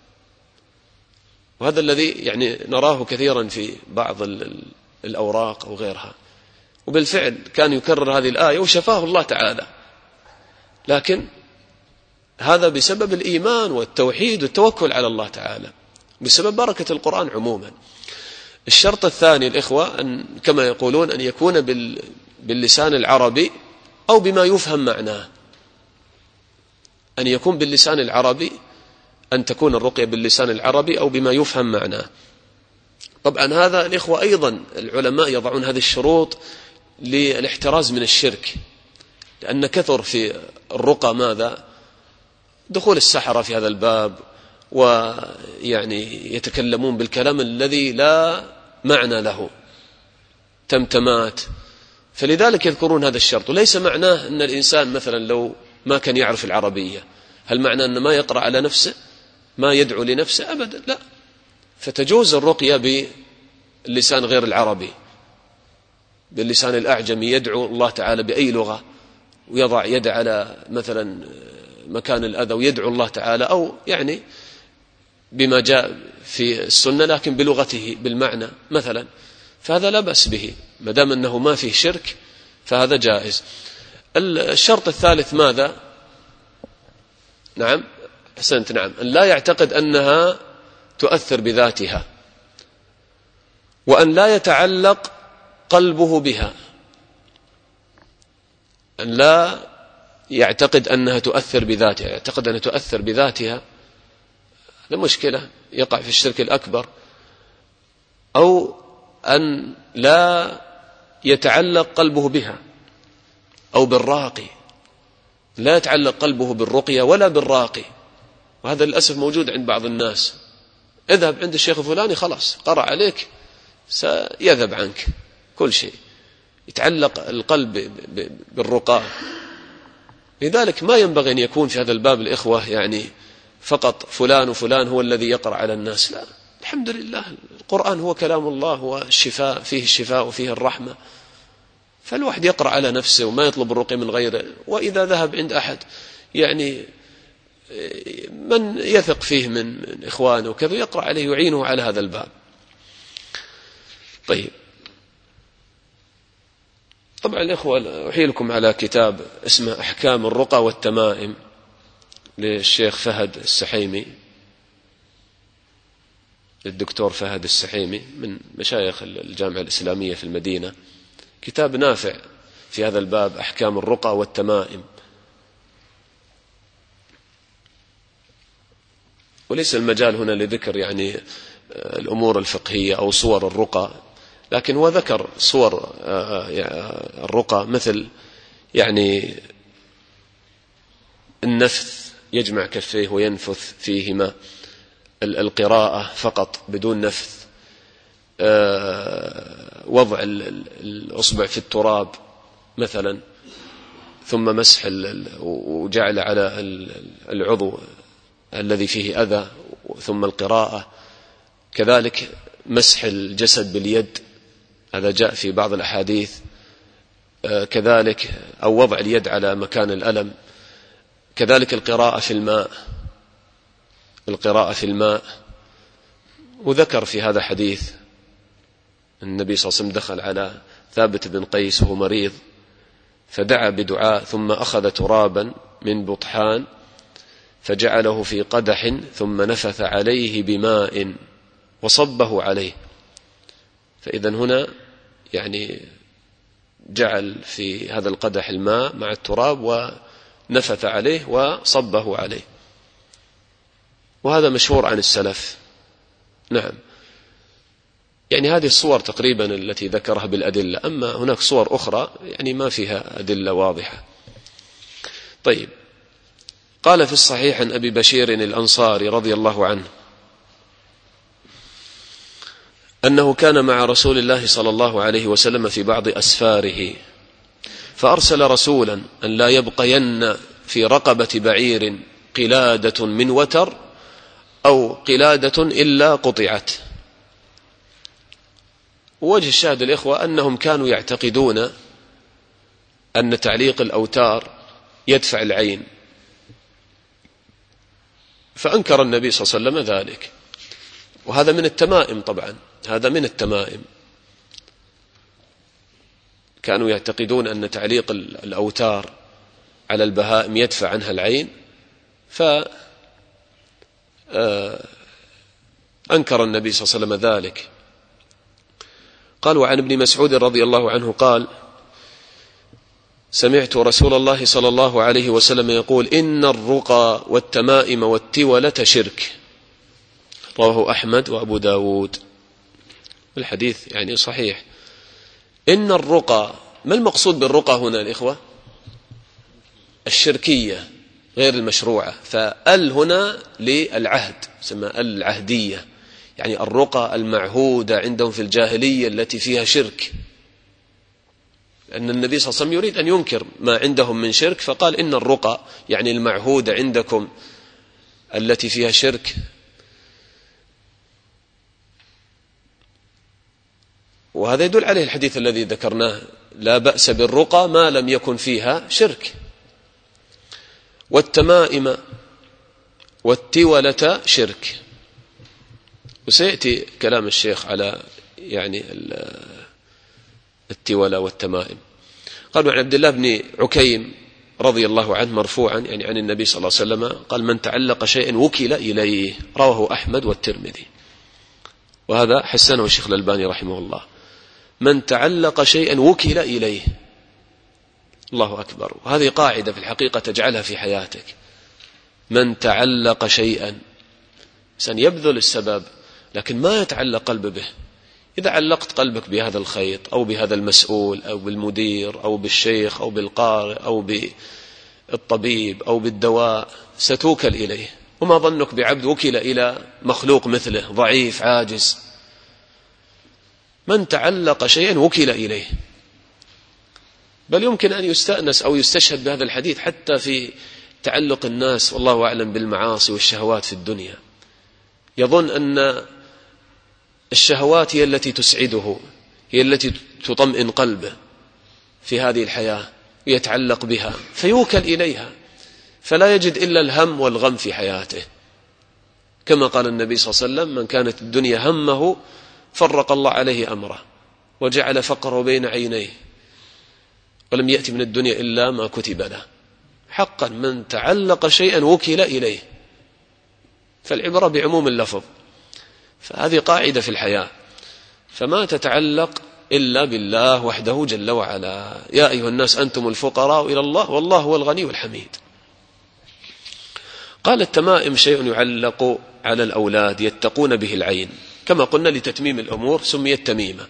وهذا الذي يعني نراه كثيرا في بعض الأوراق أو غيرها، وبالفعل كان يكرر هذه الآية وشفاه الله تعالى، لكن هذا بسبب الإيمان والتوحيد والتوكل على الله تعالى، بسبب بركة القرآن عموما. الشرط الثاني الإخوة أن كما يقولون أن يكون باللسان العربي أو بما يفهم معناه، أن يكون باللسان العربي، أن تكون الرقية باللسان العربي أو بما يفهم معناه. طبعا هذا الإخوة أيضا العلماء يضعون هذه الشروط للاحتراز من الشرك، لأن كثر في الرقى ماذا دخول السحرة في هذا الباب، ويعني يتكلمون بالكلام الذي لا معنى له، تمتمات. فلذلك يذكرون هذا الشرط، وليس معناه أن الإنسان مثلا لو ما كان يعرف العربية هل معناه أن ما يقرأ على نفسه ما يدعو لنفسه؟ أبدا لا. فتجوز الرقية باللسان غير العربي، باللسان الأعجمي، يدعو الله تعالى بأي لغة ويضع يد على مثلا مكان الأذى ويدعو الله تعالى، أو يعني بما جاء في السنة لكن بلغته بالمعنى مثلا، فهذا لا بأس به ما دام أنه ما فيه شرك، فهذا جائز. الشرط الثالث ماذا؟ نعم أحسنت، نعم، أن لا يعتقد أنها تؤثر بذاتها، وأن لا يتعلق قلبه بها، أن لا يعتقد أنها تؤثر بذاتها، يعتقد أنها تؤثر بذاتها، هذا مشكلة، يقع في الشرك الأكبر. أو أن لا يتعلق قلبه بها أو بالراقي، لا يتعلق قلبه بالرقية ولا بالراقي، وهذا للأسف موجود عند بعض الناس. اذهب عند الشيخ الفلاني خلاص قرأ عليك سيذهب عنك كل شيء، يتعلق القلب بالرقاء. لذلك ما ينبغي أن يكون في هذا الباب الإخوة يعني فقط فلان وفلان هو الذي يقرأ على الناس، لا، الحمد لله القرآن هو كلام الله والشفاء، فيه الشفاء وفيه الرحمة، فالواحد يقرأ على نفسه وما يطلب الرقية من غيره. وإذا ذهب عند أحد يعني من يثق فيه من إخوانه وكذا يقرأ عليه يعينه على هذا الباب. طيب، طبعا الإخوة أحيلكم على كتاب اسمه أحكام الرقى والتمائم للشيخ فهد السحيمي، للدكتور فهد السحيمي من مشايخ الجامعة الإسلامية في المدينة، كتاب نافع في هذا الباب، أحكام الرقى والتمائم. وليس المجال هنا لذكر يعني الأمور الفقهية أو صور الرقى، لكن هو ذكر صور الرقى مثل يعني النفث، يجمع كفيه وينفث فيهما، القراءة فقط بدون نفث، وضع الأصبع في التراب مثلا ثم مسح وجعل على العضو الذي فيه أذى ثم القراءة، كذلك مسح الجسد باليد، هذا جاء في بعض الأحاديث، كذلك أو وضع اليد على مكان الألم، كذلك القراءة في الماء، القراءة في الماء. وذكر في هذا حديث النبي صلى الله عليه وسلم دخل على ثابت بن قيس وهو مريض فدعا بدعاء ثم أخذ ترابا من بطحان فجعله في قدح ثم نفث عليه بماء وصبه عليه. فإذا هنا يعني جعل في هذا القدح الماء مع التراب ونفث عليه وصبه عليه، وهذا مشهور عن السلف. نعم، يعني هذه الصور تقريبا التي ذكرها بالأدلة، أما هناك صور أخرى يعني ما فيها أدلة واضحة. طيب، قال في الصحيح عن أبي بشير الأنصاري رضي الله عنه أنه كان مع رسول الله صلى الله عليه وسلم في بعض أسفاره، فأرسل رسولا أن لا يبقين في رقبة بعير قلادة من وتر أو قلادة إلا قطعت. ووجه الشاهد الإخوة أنهم كانوا يعتقدون أن تعليق الأوتار يدفع العين، فأنكر النبي صلى الله عليه وسلم ذلك، وهذا من التمائم. طبعا هذا من التمائم، كانوا يعتقدون أن تعليق الأوتار على البهائم يدفع عنها العين، فأنكر النبي صلى الله عليه وسلم ذلك. قال: وعن ابن مسعود رضي الله عنه قال: سمعت رسول الله صلى الله عليه وسلم يقول: إن الرقى والتمائم والتولة شرك. رواه أحمد وأبو داود. الحديث يعني صحيح. إن الرقى، ما المقصود بالرقى هنا الإخوة؟ الشركية غير المشروعة، فال هنا للعهد، سمى العهدية، يعني الرقى المعهودة عندهم في الجاهلية التي فيها شرك، أن النبي صلى الله عليه وسلم يريد أن ينكر ما عندهم من شرك، فقال: إن الرقى يعني المعهودة عندكم التي فيها شرك. وهذا يدل عليه الحديث الذي ذكرناه: لا بأس بالرقى ما لم يكن فيها شرك. والتمائم والتولة شرك. وسيأتي كلام الشيخ على يعني التولة والتمائم. قالوا عن عبد الله بن عكيم رضي الله عنه مرفوعا يعني عن النبي صلى الله عليه وسلم قال: من تعلق شيئا وكل إليه. رواه أحمد والترمذي، وهذا حسنه الشيخ الألباني رحمه الله. من تعلق شيئا وكل إليه. الله أكبر. وهذه قاعدة في الحقيقة تجعلها في حياتك. من تعلق شيئا، إنسان يبذل السبب لكن ما يتعلق قلبه به. إذا علقت قلبك بهذا الخيط أو بهذا المسؤول أو بالمدير أو بالشيخ أو بالقارئ أو بالطبيب أو بالدواء ستوكل إليه. وما ظنك بعبد وكل إلى مخلوق مثله ضعيف عاجز؟ من تعلق شيئا وكل إليه. بل يمكن أن يستأنس أو يستشهد بهذا الحديث حتى في تعلق الناس والله أعلم بالمعاصي والشهوات في الدنيا. يظن أن الشهوات هي التي تسعده، هي التي تطمئن قلبه في هذه الحياة، يتعلق بها فيوكل إليها، فلا يجد إلا الهم والغم في حياته. كما قال النبي صلى الله عليه وسلم: من كانت الدنيا همه فرق الله عليه أمره وجعل فقره بين عينيه ولم يأتي من الدنيا إلا ما كتب له. حقا من تعلق شيئا وكل إليه، فالعبرة بعموم اللفظ. فهذه قاعدة في الحياة، فما تتعلق إلا بالله وحده جل وعلا. يا أيها الناس أنتم الفقراء إلى الله والله هو الغني الحميد. قال: التمائم شيء يعلق على الأولاد يتقون به العين، كما قلنا لتتميم الأمور سميت تميمة.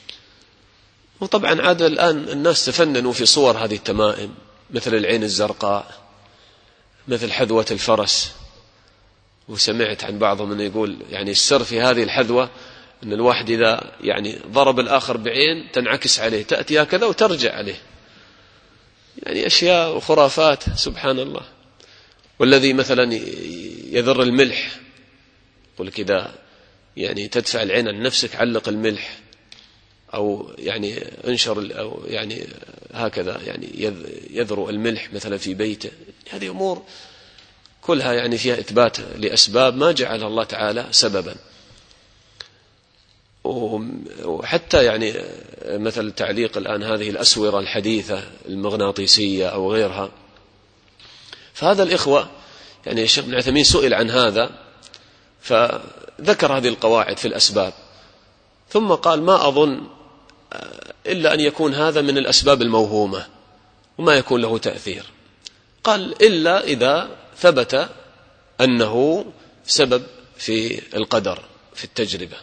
وطبعا عاد الآن الناس تفننوا في صور هذه التمائم، مثل العين الزرقاء، مثل حذوة الفرس. وسمعت عن بعضهم أنه يقول يعني السر في هذه الحذوة أن الواحد إذا يعني ضرب الآخر بعين تنعكس عليه، تأتي هكذا وترجع عليه. يعني أشياء وخرافات سبحان الله. والذي مثلا يذر الملح يقول لك إذا يعني تدفع العين عن نفسك علق الملح، أو يعني انشر، أو يعني هكذا يعني يذرو الملح مثلا في بيته. هذه أمور كلها يعني فيها إثبات لأسباب ما جعلها الله تعالى سببا. وحتى يعني مثل تعليق الآن هذه الأسورة الحديثة المغناطيسية أو غيرها، فهذا الإخوة يعني الشيخ ابن عثيمين سئل عن هذا فذكر هذه القواعد في الأسباب، ثم قال ما أظن إلا أن يكون هذا من الأسباب الموهومة وما يكون له تأثير. قال إلا إذا ثبت أنه سبب في القدر في التجربة.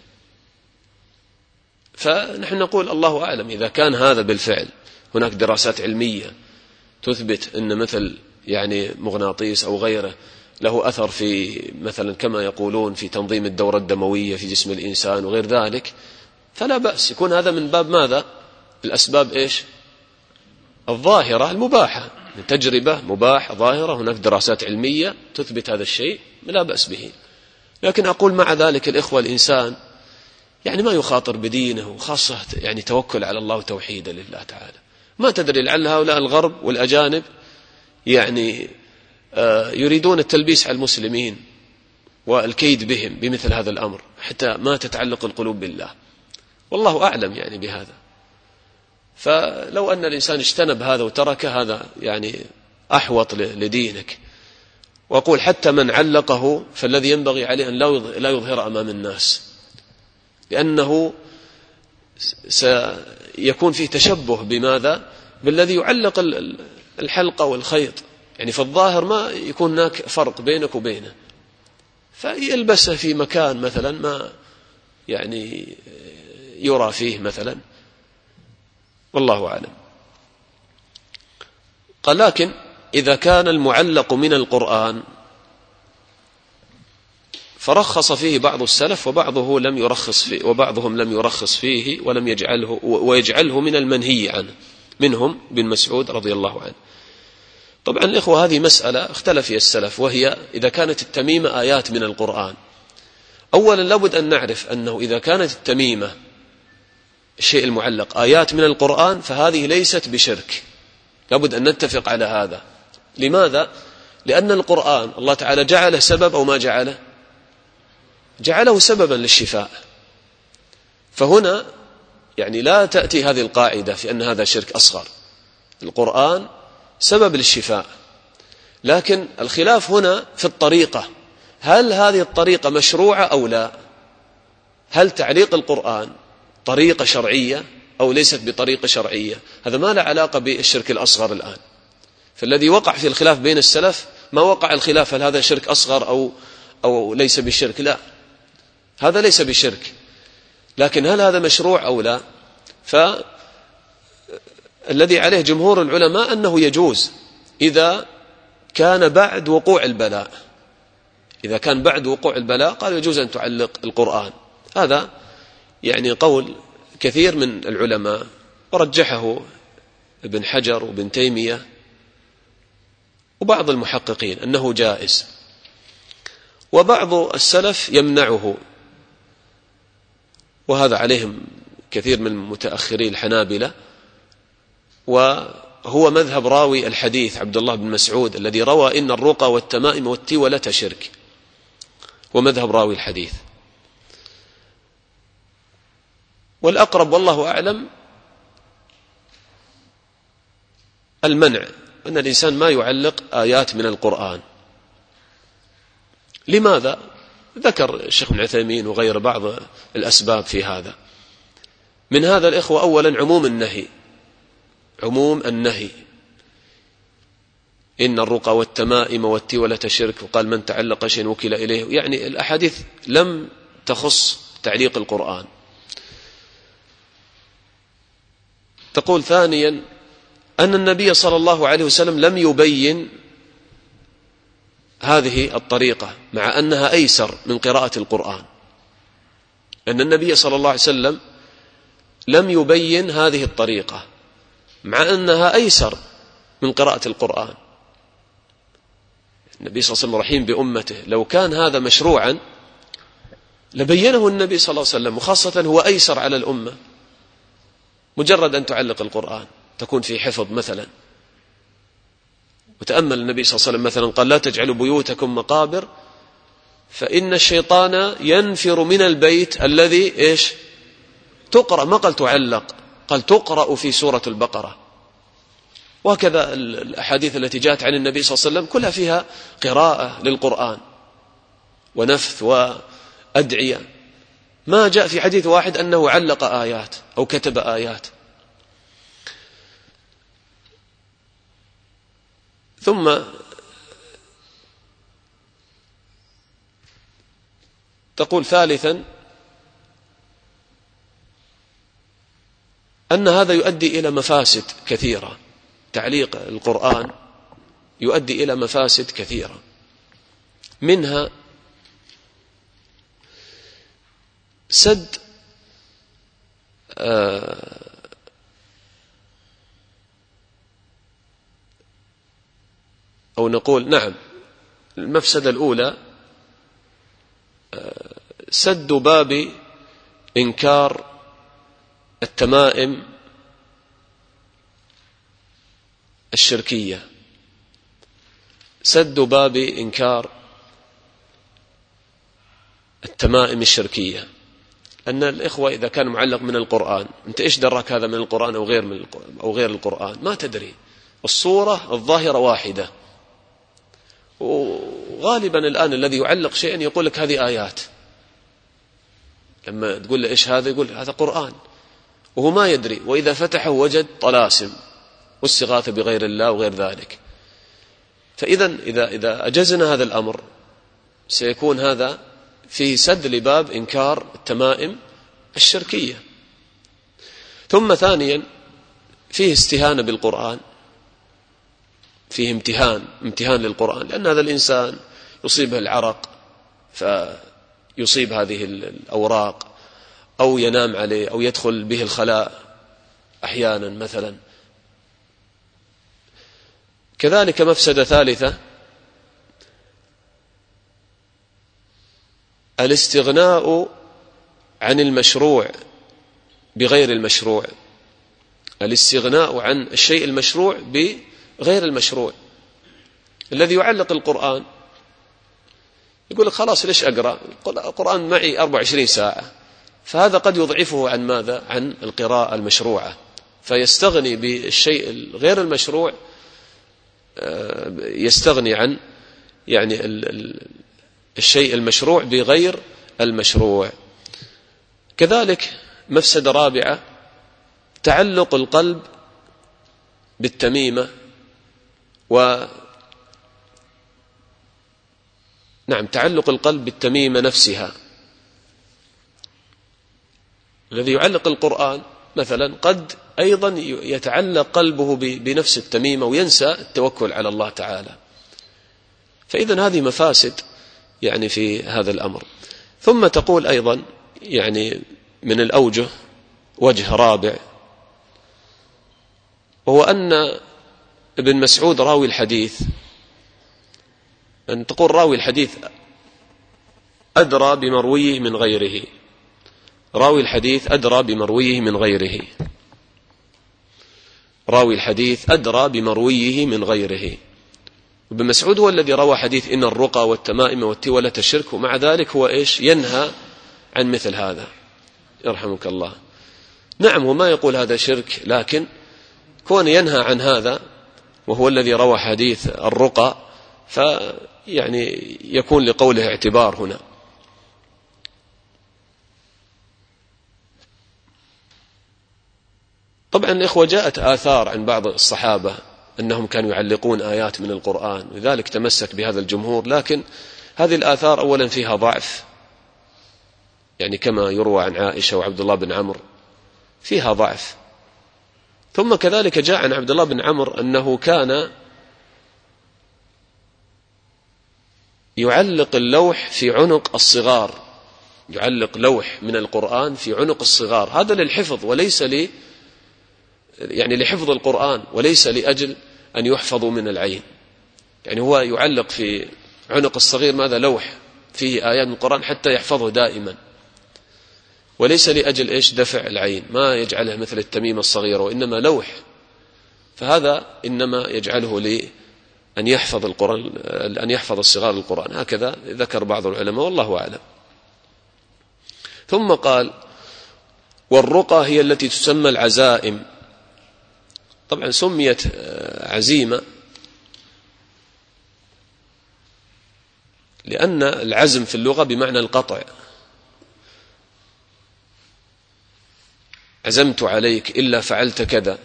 فنحن نقول الله أعلم إذا كان هذا بالفعل. هناك دراسات علمية تثبت أن مثل يعني مغناطيس أو غيره له أثر في مثلا كما يقولون في تنظيم الدورة الدموية في جسم الإنسان وغير ذلك، فلا بأس يكون هذا من باب ماذا؟ الأسباب إيش؟ الظاهرة المباحة، من تجربة مباح ظاهرة، هناك دراسات علمية تثبت هذا الشيء لا بأس به. لكن أقول مع ذلك الإخوة الإنسان يعني ما يخاطر بدينه، وخاصة يعني توكل على الله وتوحيده لله تعالى. ما تدري لعل هؤلاء الغرب والأجانب يعني يريدون التلبيس على المسلمين والكيد بهم بمثل هذا الأمر حتى ما تتعلق القلوب بالله، والله أعلم يعني بهذا. فلو أن الإنسان اجتنب هذا وترك هذا يعني أحوط لدينك. وأقول حتى من علقه فالذي ينبغي عليه أن لا يظهر أمام الناس، لأنه سيكون فيه تشبه بماذا؟ بالذي يعلق الحلقة والخيط، يعني في الظاهر ما يكون هناك فرق بينك وبينه، فيلبسه في مكان مثلا ما يعني يرى فيه مثلا، والله أعلم. قال لكن إذا كان المعلق من القرآن فرخص فيه بعض السلف وبعضهم لم يرخص فيه ولم يجعله من المنهي عنه، منهم بن مسعود رضي الله عنه. طبعا الإخوة هذه مسألة اختلف فيها السلف، وهي إذا كانت التميمة آيات من القرآن. أولا لابد أن نعرف أنه إذا كانت التميمة الشيء المعلق آيات من القرآن فهذه ليست بشرك، لابد أن نتفق على هذا. لماذا؟ لأن القرآن الله تعالى جعله سبب أو ما جعله؟ جعله سببا للشفاء. فهنا يعني لا تأتي هذه القاعدة في أن هذا شرك أصغر. القرآن سبب للشفاء، لكن الخلاف هنا في الطريقة، هل هذه الطريقة مشروعة أو لا؟ هل تعليق القرآن طريقة شرعية أو ليست بطريقة شرعية؟ هذا ما له علاقة بالشرك الأصغر الآن. فالذي وقع في الخلاف بين السلف ما وقع الخلاف هل هذا شرك أصغر أو ليس بشرك، لا، هذا ليس بشرك، لكن هل هذا مشروع أو لا؟ فالذي عليه جمهور العلماء أنه يجوز إذا كان بعد وقوع البلاء. إذا كان بعد وقوع البلاء قال يجوز أن تعلق القرآن. هذا يعني قول كثير من العلماء، ورجحه ابن حجر وابن تيمية وبعض المحققين أنه جائز، وبعض السلف يمنعه، وهذا عليهم كثير من متأخري الحنابلة، وهو مذهب راوي الحديث عبد الله بن مسعود الذي روى إن الرقى والتمائم والتولة شرك، ومذهب راوي الحديث. والأقرب والله أعلم المنع، أن الإنسان ما يعلق آيات من القرآن. لماذا؟ ذكر الشيخ ابن عثيمين وغير بعض الأسباب في هذا. من هذا الإخوة أولا عموم النهي، إن الرقى والتمائم والتولة شرك، وقال من تعلق شيء وكل إليه، يعني الأحاديث لم تخص تعليق القرآن. تقول ثانيا أن النبي صلى الله عليه وسلم لم يبين هذه الطريقة مع أنها أيسر من قراءة القرآن، أن النبي صلى الله عليه وسلم لم يبين هذه الطريقة مع أنها أيسر من قراءة القرآن. النبي صلى الله عليه وسلم رحيم بأمته، لو كان هذا مشروعا لبينه النبي صلى الله عليه وسلم، وخاصة هو أيسر على الأمة. مجرد أن تعلق القرآن تكون في حفظ مثلا. وتأمل النبي صلى الله عليه وسلم مثلا قال لا تجعلوا بيوتكم مقابر فإن الشيطان ينفر من البيت الذي إيش تقرأ، ما قال تعلق، قال تقرأ في سورة البقرة. وهكذا الأحاديث التي جاءت عن النبي صلى الله عليه وسلم كلها فيها قراءة للقرآن ونفث وأدعية. ما جاء في حديث واحد أنه علق آيات أو كتب آيات. ثم تقول ثالثا أن هذا يؤدي إلى مفاسد كثيرة. تعليق القرآن يؤدي إلى مفاسد كثيرة، منها سد أو نقول نعم المفسدة الأولى سد باب إنكار التمائم الشركية، سد باب إنكار التمائم الشركية. أن الإخوة إذا كان معلق من القرآن، أنت إيش دراك هذا من القرآن أو غير القرآن؟ ما تدري، الصورة الظاهرة واحدة. وغالبا الآن الذي يعلق شيئا يقول لك هذه آيات، لما تقول له إيش هذا يقول هذا قرآن، وهو ما يدري. وإذا فتحه وجد طلاسم واستغاثة بغير الله وغير ذلك. فإذا إذا أجزنا هذا الأمر سيكون هذا فيه سد لباب إنكار التمائم الشركية. ثم ثانيا فيه استهانة بالقرآن، فيه امتهان للقرآن، لأن هذا الإنسان يصيبه العرق فيصيب هذه الأوراق، أو ينام عليه، أو يدخل به الخلاء أحيانا مثلا. كذلك مفسدة ثالثة الاستغناء عن المشروع بغير المشروع، الاستغناء عن الشيء المشروع بغير المشروع. الذي يعلق القرآن يقول لك خلاص ليش أقرأ القرآن معي 24 ساعة، فهذا قد يضعفه عن ماذا؟ عن القراءة المشروعة، فيستغني بالشيء غير المشروع، يستغني عن يعني الشيء المشروع بغير المشروع. كذلك مفسدة رابعة تعلق القلب بالتميمة، تعلق القلب بالتميمة نفسها. الذي يعلق القرآن مثلا قد أيضا يتعلق قلبه بنفس التميمة وينسى التوكل على الله تعالى. فإذا هذه مفاسد يعني في هذا الأمر. ثم تقول أيضا يعني من الأوجه وجه رابع، وهو أن ابن مسعود راوي الحديث، أن تقول راوي الحديث أدرى بمرويه من غيره، راوي الحديث أدرى بمرويه من غيره، راوي الحديث أدرى بمرويه من غيره. ابن مسعود هو الذي روى حديث إن الرقى والتمائم والتولة الشرك، ومع ذلك هو إيش؟ ينهى عن مثل هذا، يرحمك الله. نعم هو ما يقول هذا شرك، لكن كون ينهى عن هذا وهو الذي روى حديث الرقى، فيعني يكون لقوله اعتبار هنا. طبعا الإخوة جاءت آثار عن بعض الصحابة أنهم كانوا يعلقون آيات من القرآن، لذلك تمسك بهذا الجمهور. لكن هذه الآثار أولا فيها ضعف، يعني كما يروى عن عائشة وعبد الله بن عمرو فيها ضعف. ثم كذلك جاء عن عبد الله بن عمرو أنه كان يعلق اللوح في عنق الصغار، يعلق لوح من القرآن في عنق الصغار، هذا للحفظ وليس يعني لحفظ القرآن، وليس لأجل أن يحفظوا من العين. يعني هو يعلق في عنق الصغير ماذا؟ لوح فيه آيات من القرآن حتى يحفظه دائما، وليس لأجل إيش؟ دفع العين، ما يجعله مثل التميمة الصغيرة، وإنما لوح، فهذا إنما يجعله لأن يحفظ القرآن، أن يحفظ الصغار القرآن. هكذا ذكر بعض العلماء والله أعلم. ثم قال والرقى هي التي تسمى العزائم، طبعا سميت عزيمة لأن العزم في اللغة بمعنى القطع. عزمت عليك إلا فعلت كذا.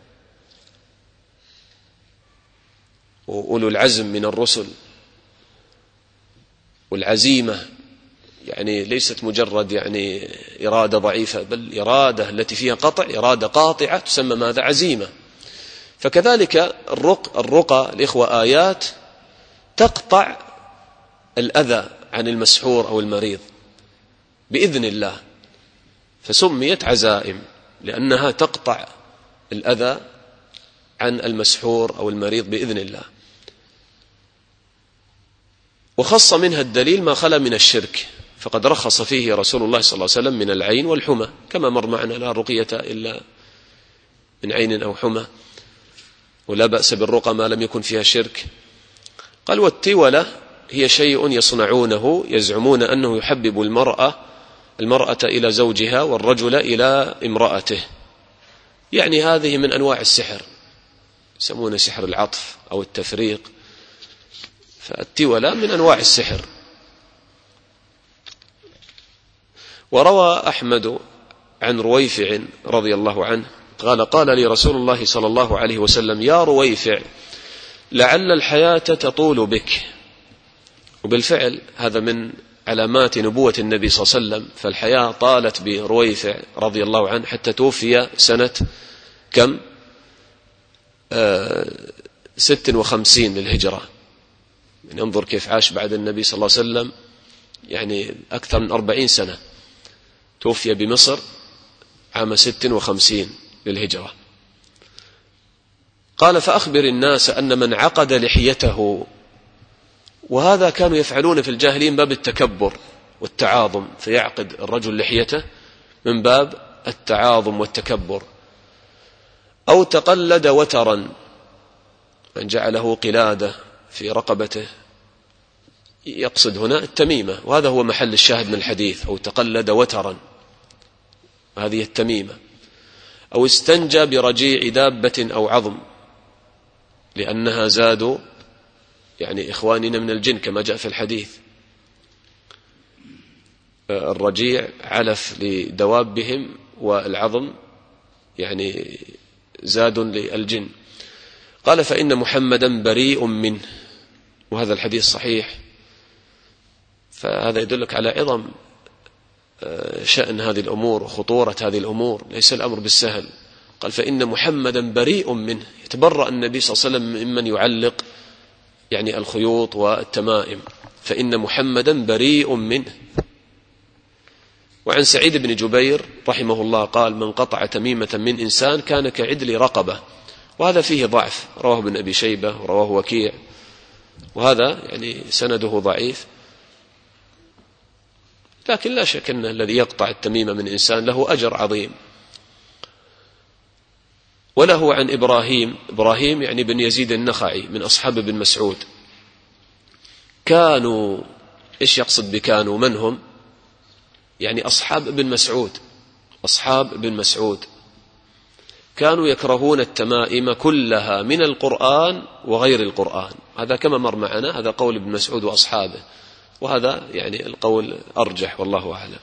وأولو العزم من الرسل. والعزيمة يعني ليست مجرد يعني إرادة ضعيفة، بل إرادة التي فيها قطع، إرادة قاطعة تسمى ماذا؟ عزيمة. فكذلك الرقى الإخوة آيات تقطع الأذى عن المسحور أو المريض بإذن الله، فسميت عزائم لأنها تقطع الأذى عن المسحور أو المريض بإذن الله. وخص منها الدليل ما خلا من الشرك، فقد رخص فيه رسول الله صلى الله عليه وسلم من العين والحمى، كما مر معنا لا رقية إلا من عين أو حمى، ولا بأس بالرقى ما لم يكن فيها شرك. قال والتولة هي شيء يصنعونه يزعمون أنه يحبب المرأة إلى زوجها والرجل إلى امرأته، يعني هذه من أنواع السحر، يسمونه سحر العطف أو التفريق. فالتولة من أنواع السحر. وروى أحمد عن رويفع رضي الله عنه قال لي رسول الله صلى الله عليه وسلم يا رويفع لعل الحياة تطول بك. وبالفعل هذا من علامات نبوة النبي صلى الله عليه وسلم، فالحياة طالت برويفع رضي الله عنه حتى توفي سنة كم؟ 56 للهجرة. يعني انظر كيف عاش بعد النبي صلى الله عليه وسلم، يعني أكثر من 40 سنة. توفي بمصر عام 56 للهجرة. قال فأخبر الناس أن من عقد لحيته، وهذا كانوا يفعلون في الجاهلين باب التكبر والتعاظم، فيعقد الرجل لحيته من باب التعاظم والتكبر. أو تقلد وترا، من جعله قلادة في رقبته، يقصد هنا التميمة، وهذا هو محل الشاهد من الحديث. أو تقلد وترا، هذه التميمة. أو استنجى برجيع دابة أو عظم، لأنها زادوا يعني إخواننا من الجن كما جاء في الحديث. الرجيع علف لدوابهم، والعظم يعني زاد للجن. قال فإن محمدا بريء منه، وهذا الحديث صحيح. فهذا يدلك على عظم شأن هذه الأمور وخطورة هذه الأمور، ليس الأمر بالسهل. قال فإن محمدا بريء منه، يتبرأ النبي صلى الله عليه وسلم ممن يعلق يعني الخيوط والتمائم، فإن محمدا بريء منه. وعن سعيد بن جبير رحمه الله قال من قطع تميمة من إنسان كان كعدل رقبة، وهذا فيه ضعف، رواه ابن أبي شيبة ورواه وكيع، وهذا يعني سنده ضعيف، لكن لا شك أن الذي يقطع التميمة من إنسان له أجر عظيم. وله عن إبراهيم يعني بن يزيد النخعي من أصحاب ابن مسعود، كانوا، إيش يقصد بكانوا؟ من هم؟ يعني أصحاب ابن مسعود كانوا يكرهون التمائم كلها من القرآن وغير القرآن. هذا كما مر معنا، هذا قول ابن مسعود وأصحابه، وهذا يعني القول أرجح والله أعلم.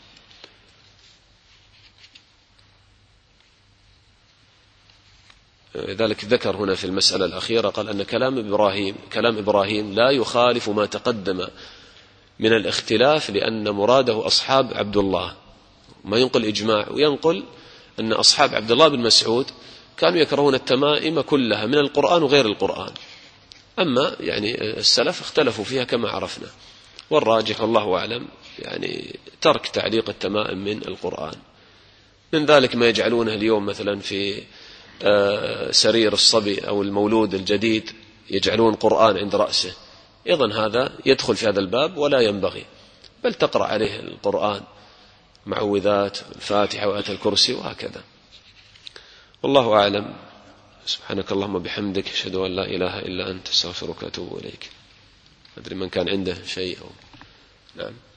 لذلك ذكر هنا في المسألة الأخيرة قال أن كلام إبراهيم لا يخالف ما تقدم من الاختلاف، لأن مراده أصحاب عبد الله، ما ينقل إجماع، وينقل أن أصحاب عبد الله بن مسعود كانوا يكرهون التمائم كلها من القرآن وغير القرآن. أما يعني السلف اختلفوا فيها كما عرفنا، والراجح والله أعلم يعني ترك تعليق التمائم من القرآن. من ذلك ما يجعلونه اليوم مثلا في سرير الصبي أو المولود الجديد، يجعلون قرآن عند رأسه، أيضا هذا يدخل في هذا الباب ولا ينبغي، بل تقرأ عليه القرآن، معوذات، الفاتحة وآية الكرسي وهكذا. والله أعلم. سبحانك اللهم وبحمدك، أشهد أن لا إله إلا أنت، استغفرك وأتوب إليك. أدري من كان عنده شيء أو نعم.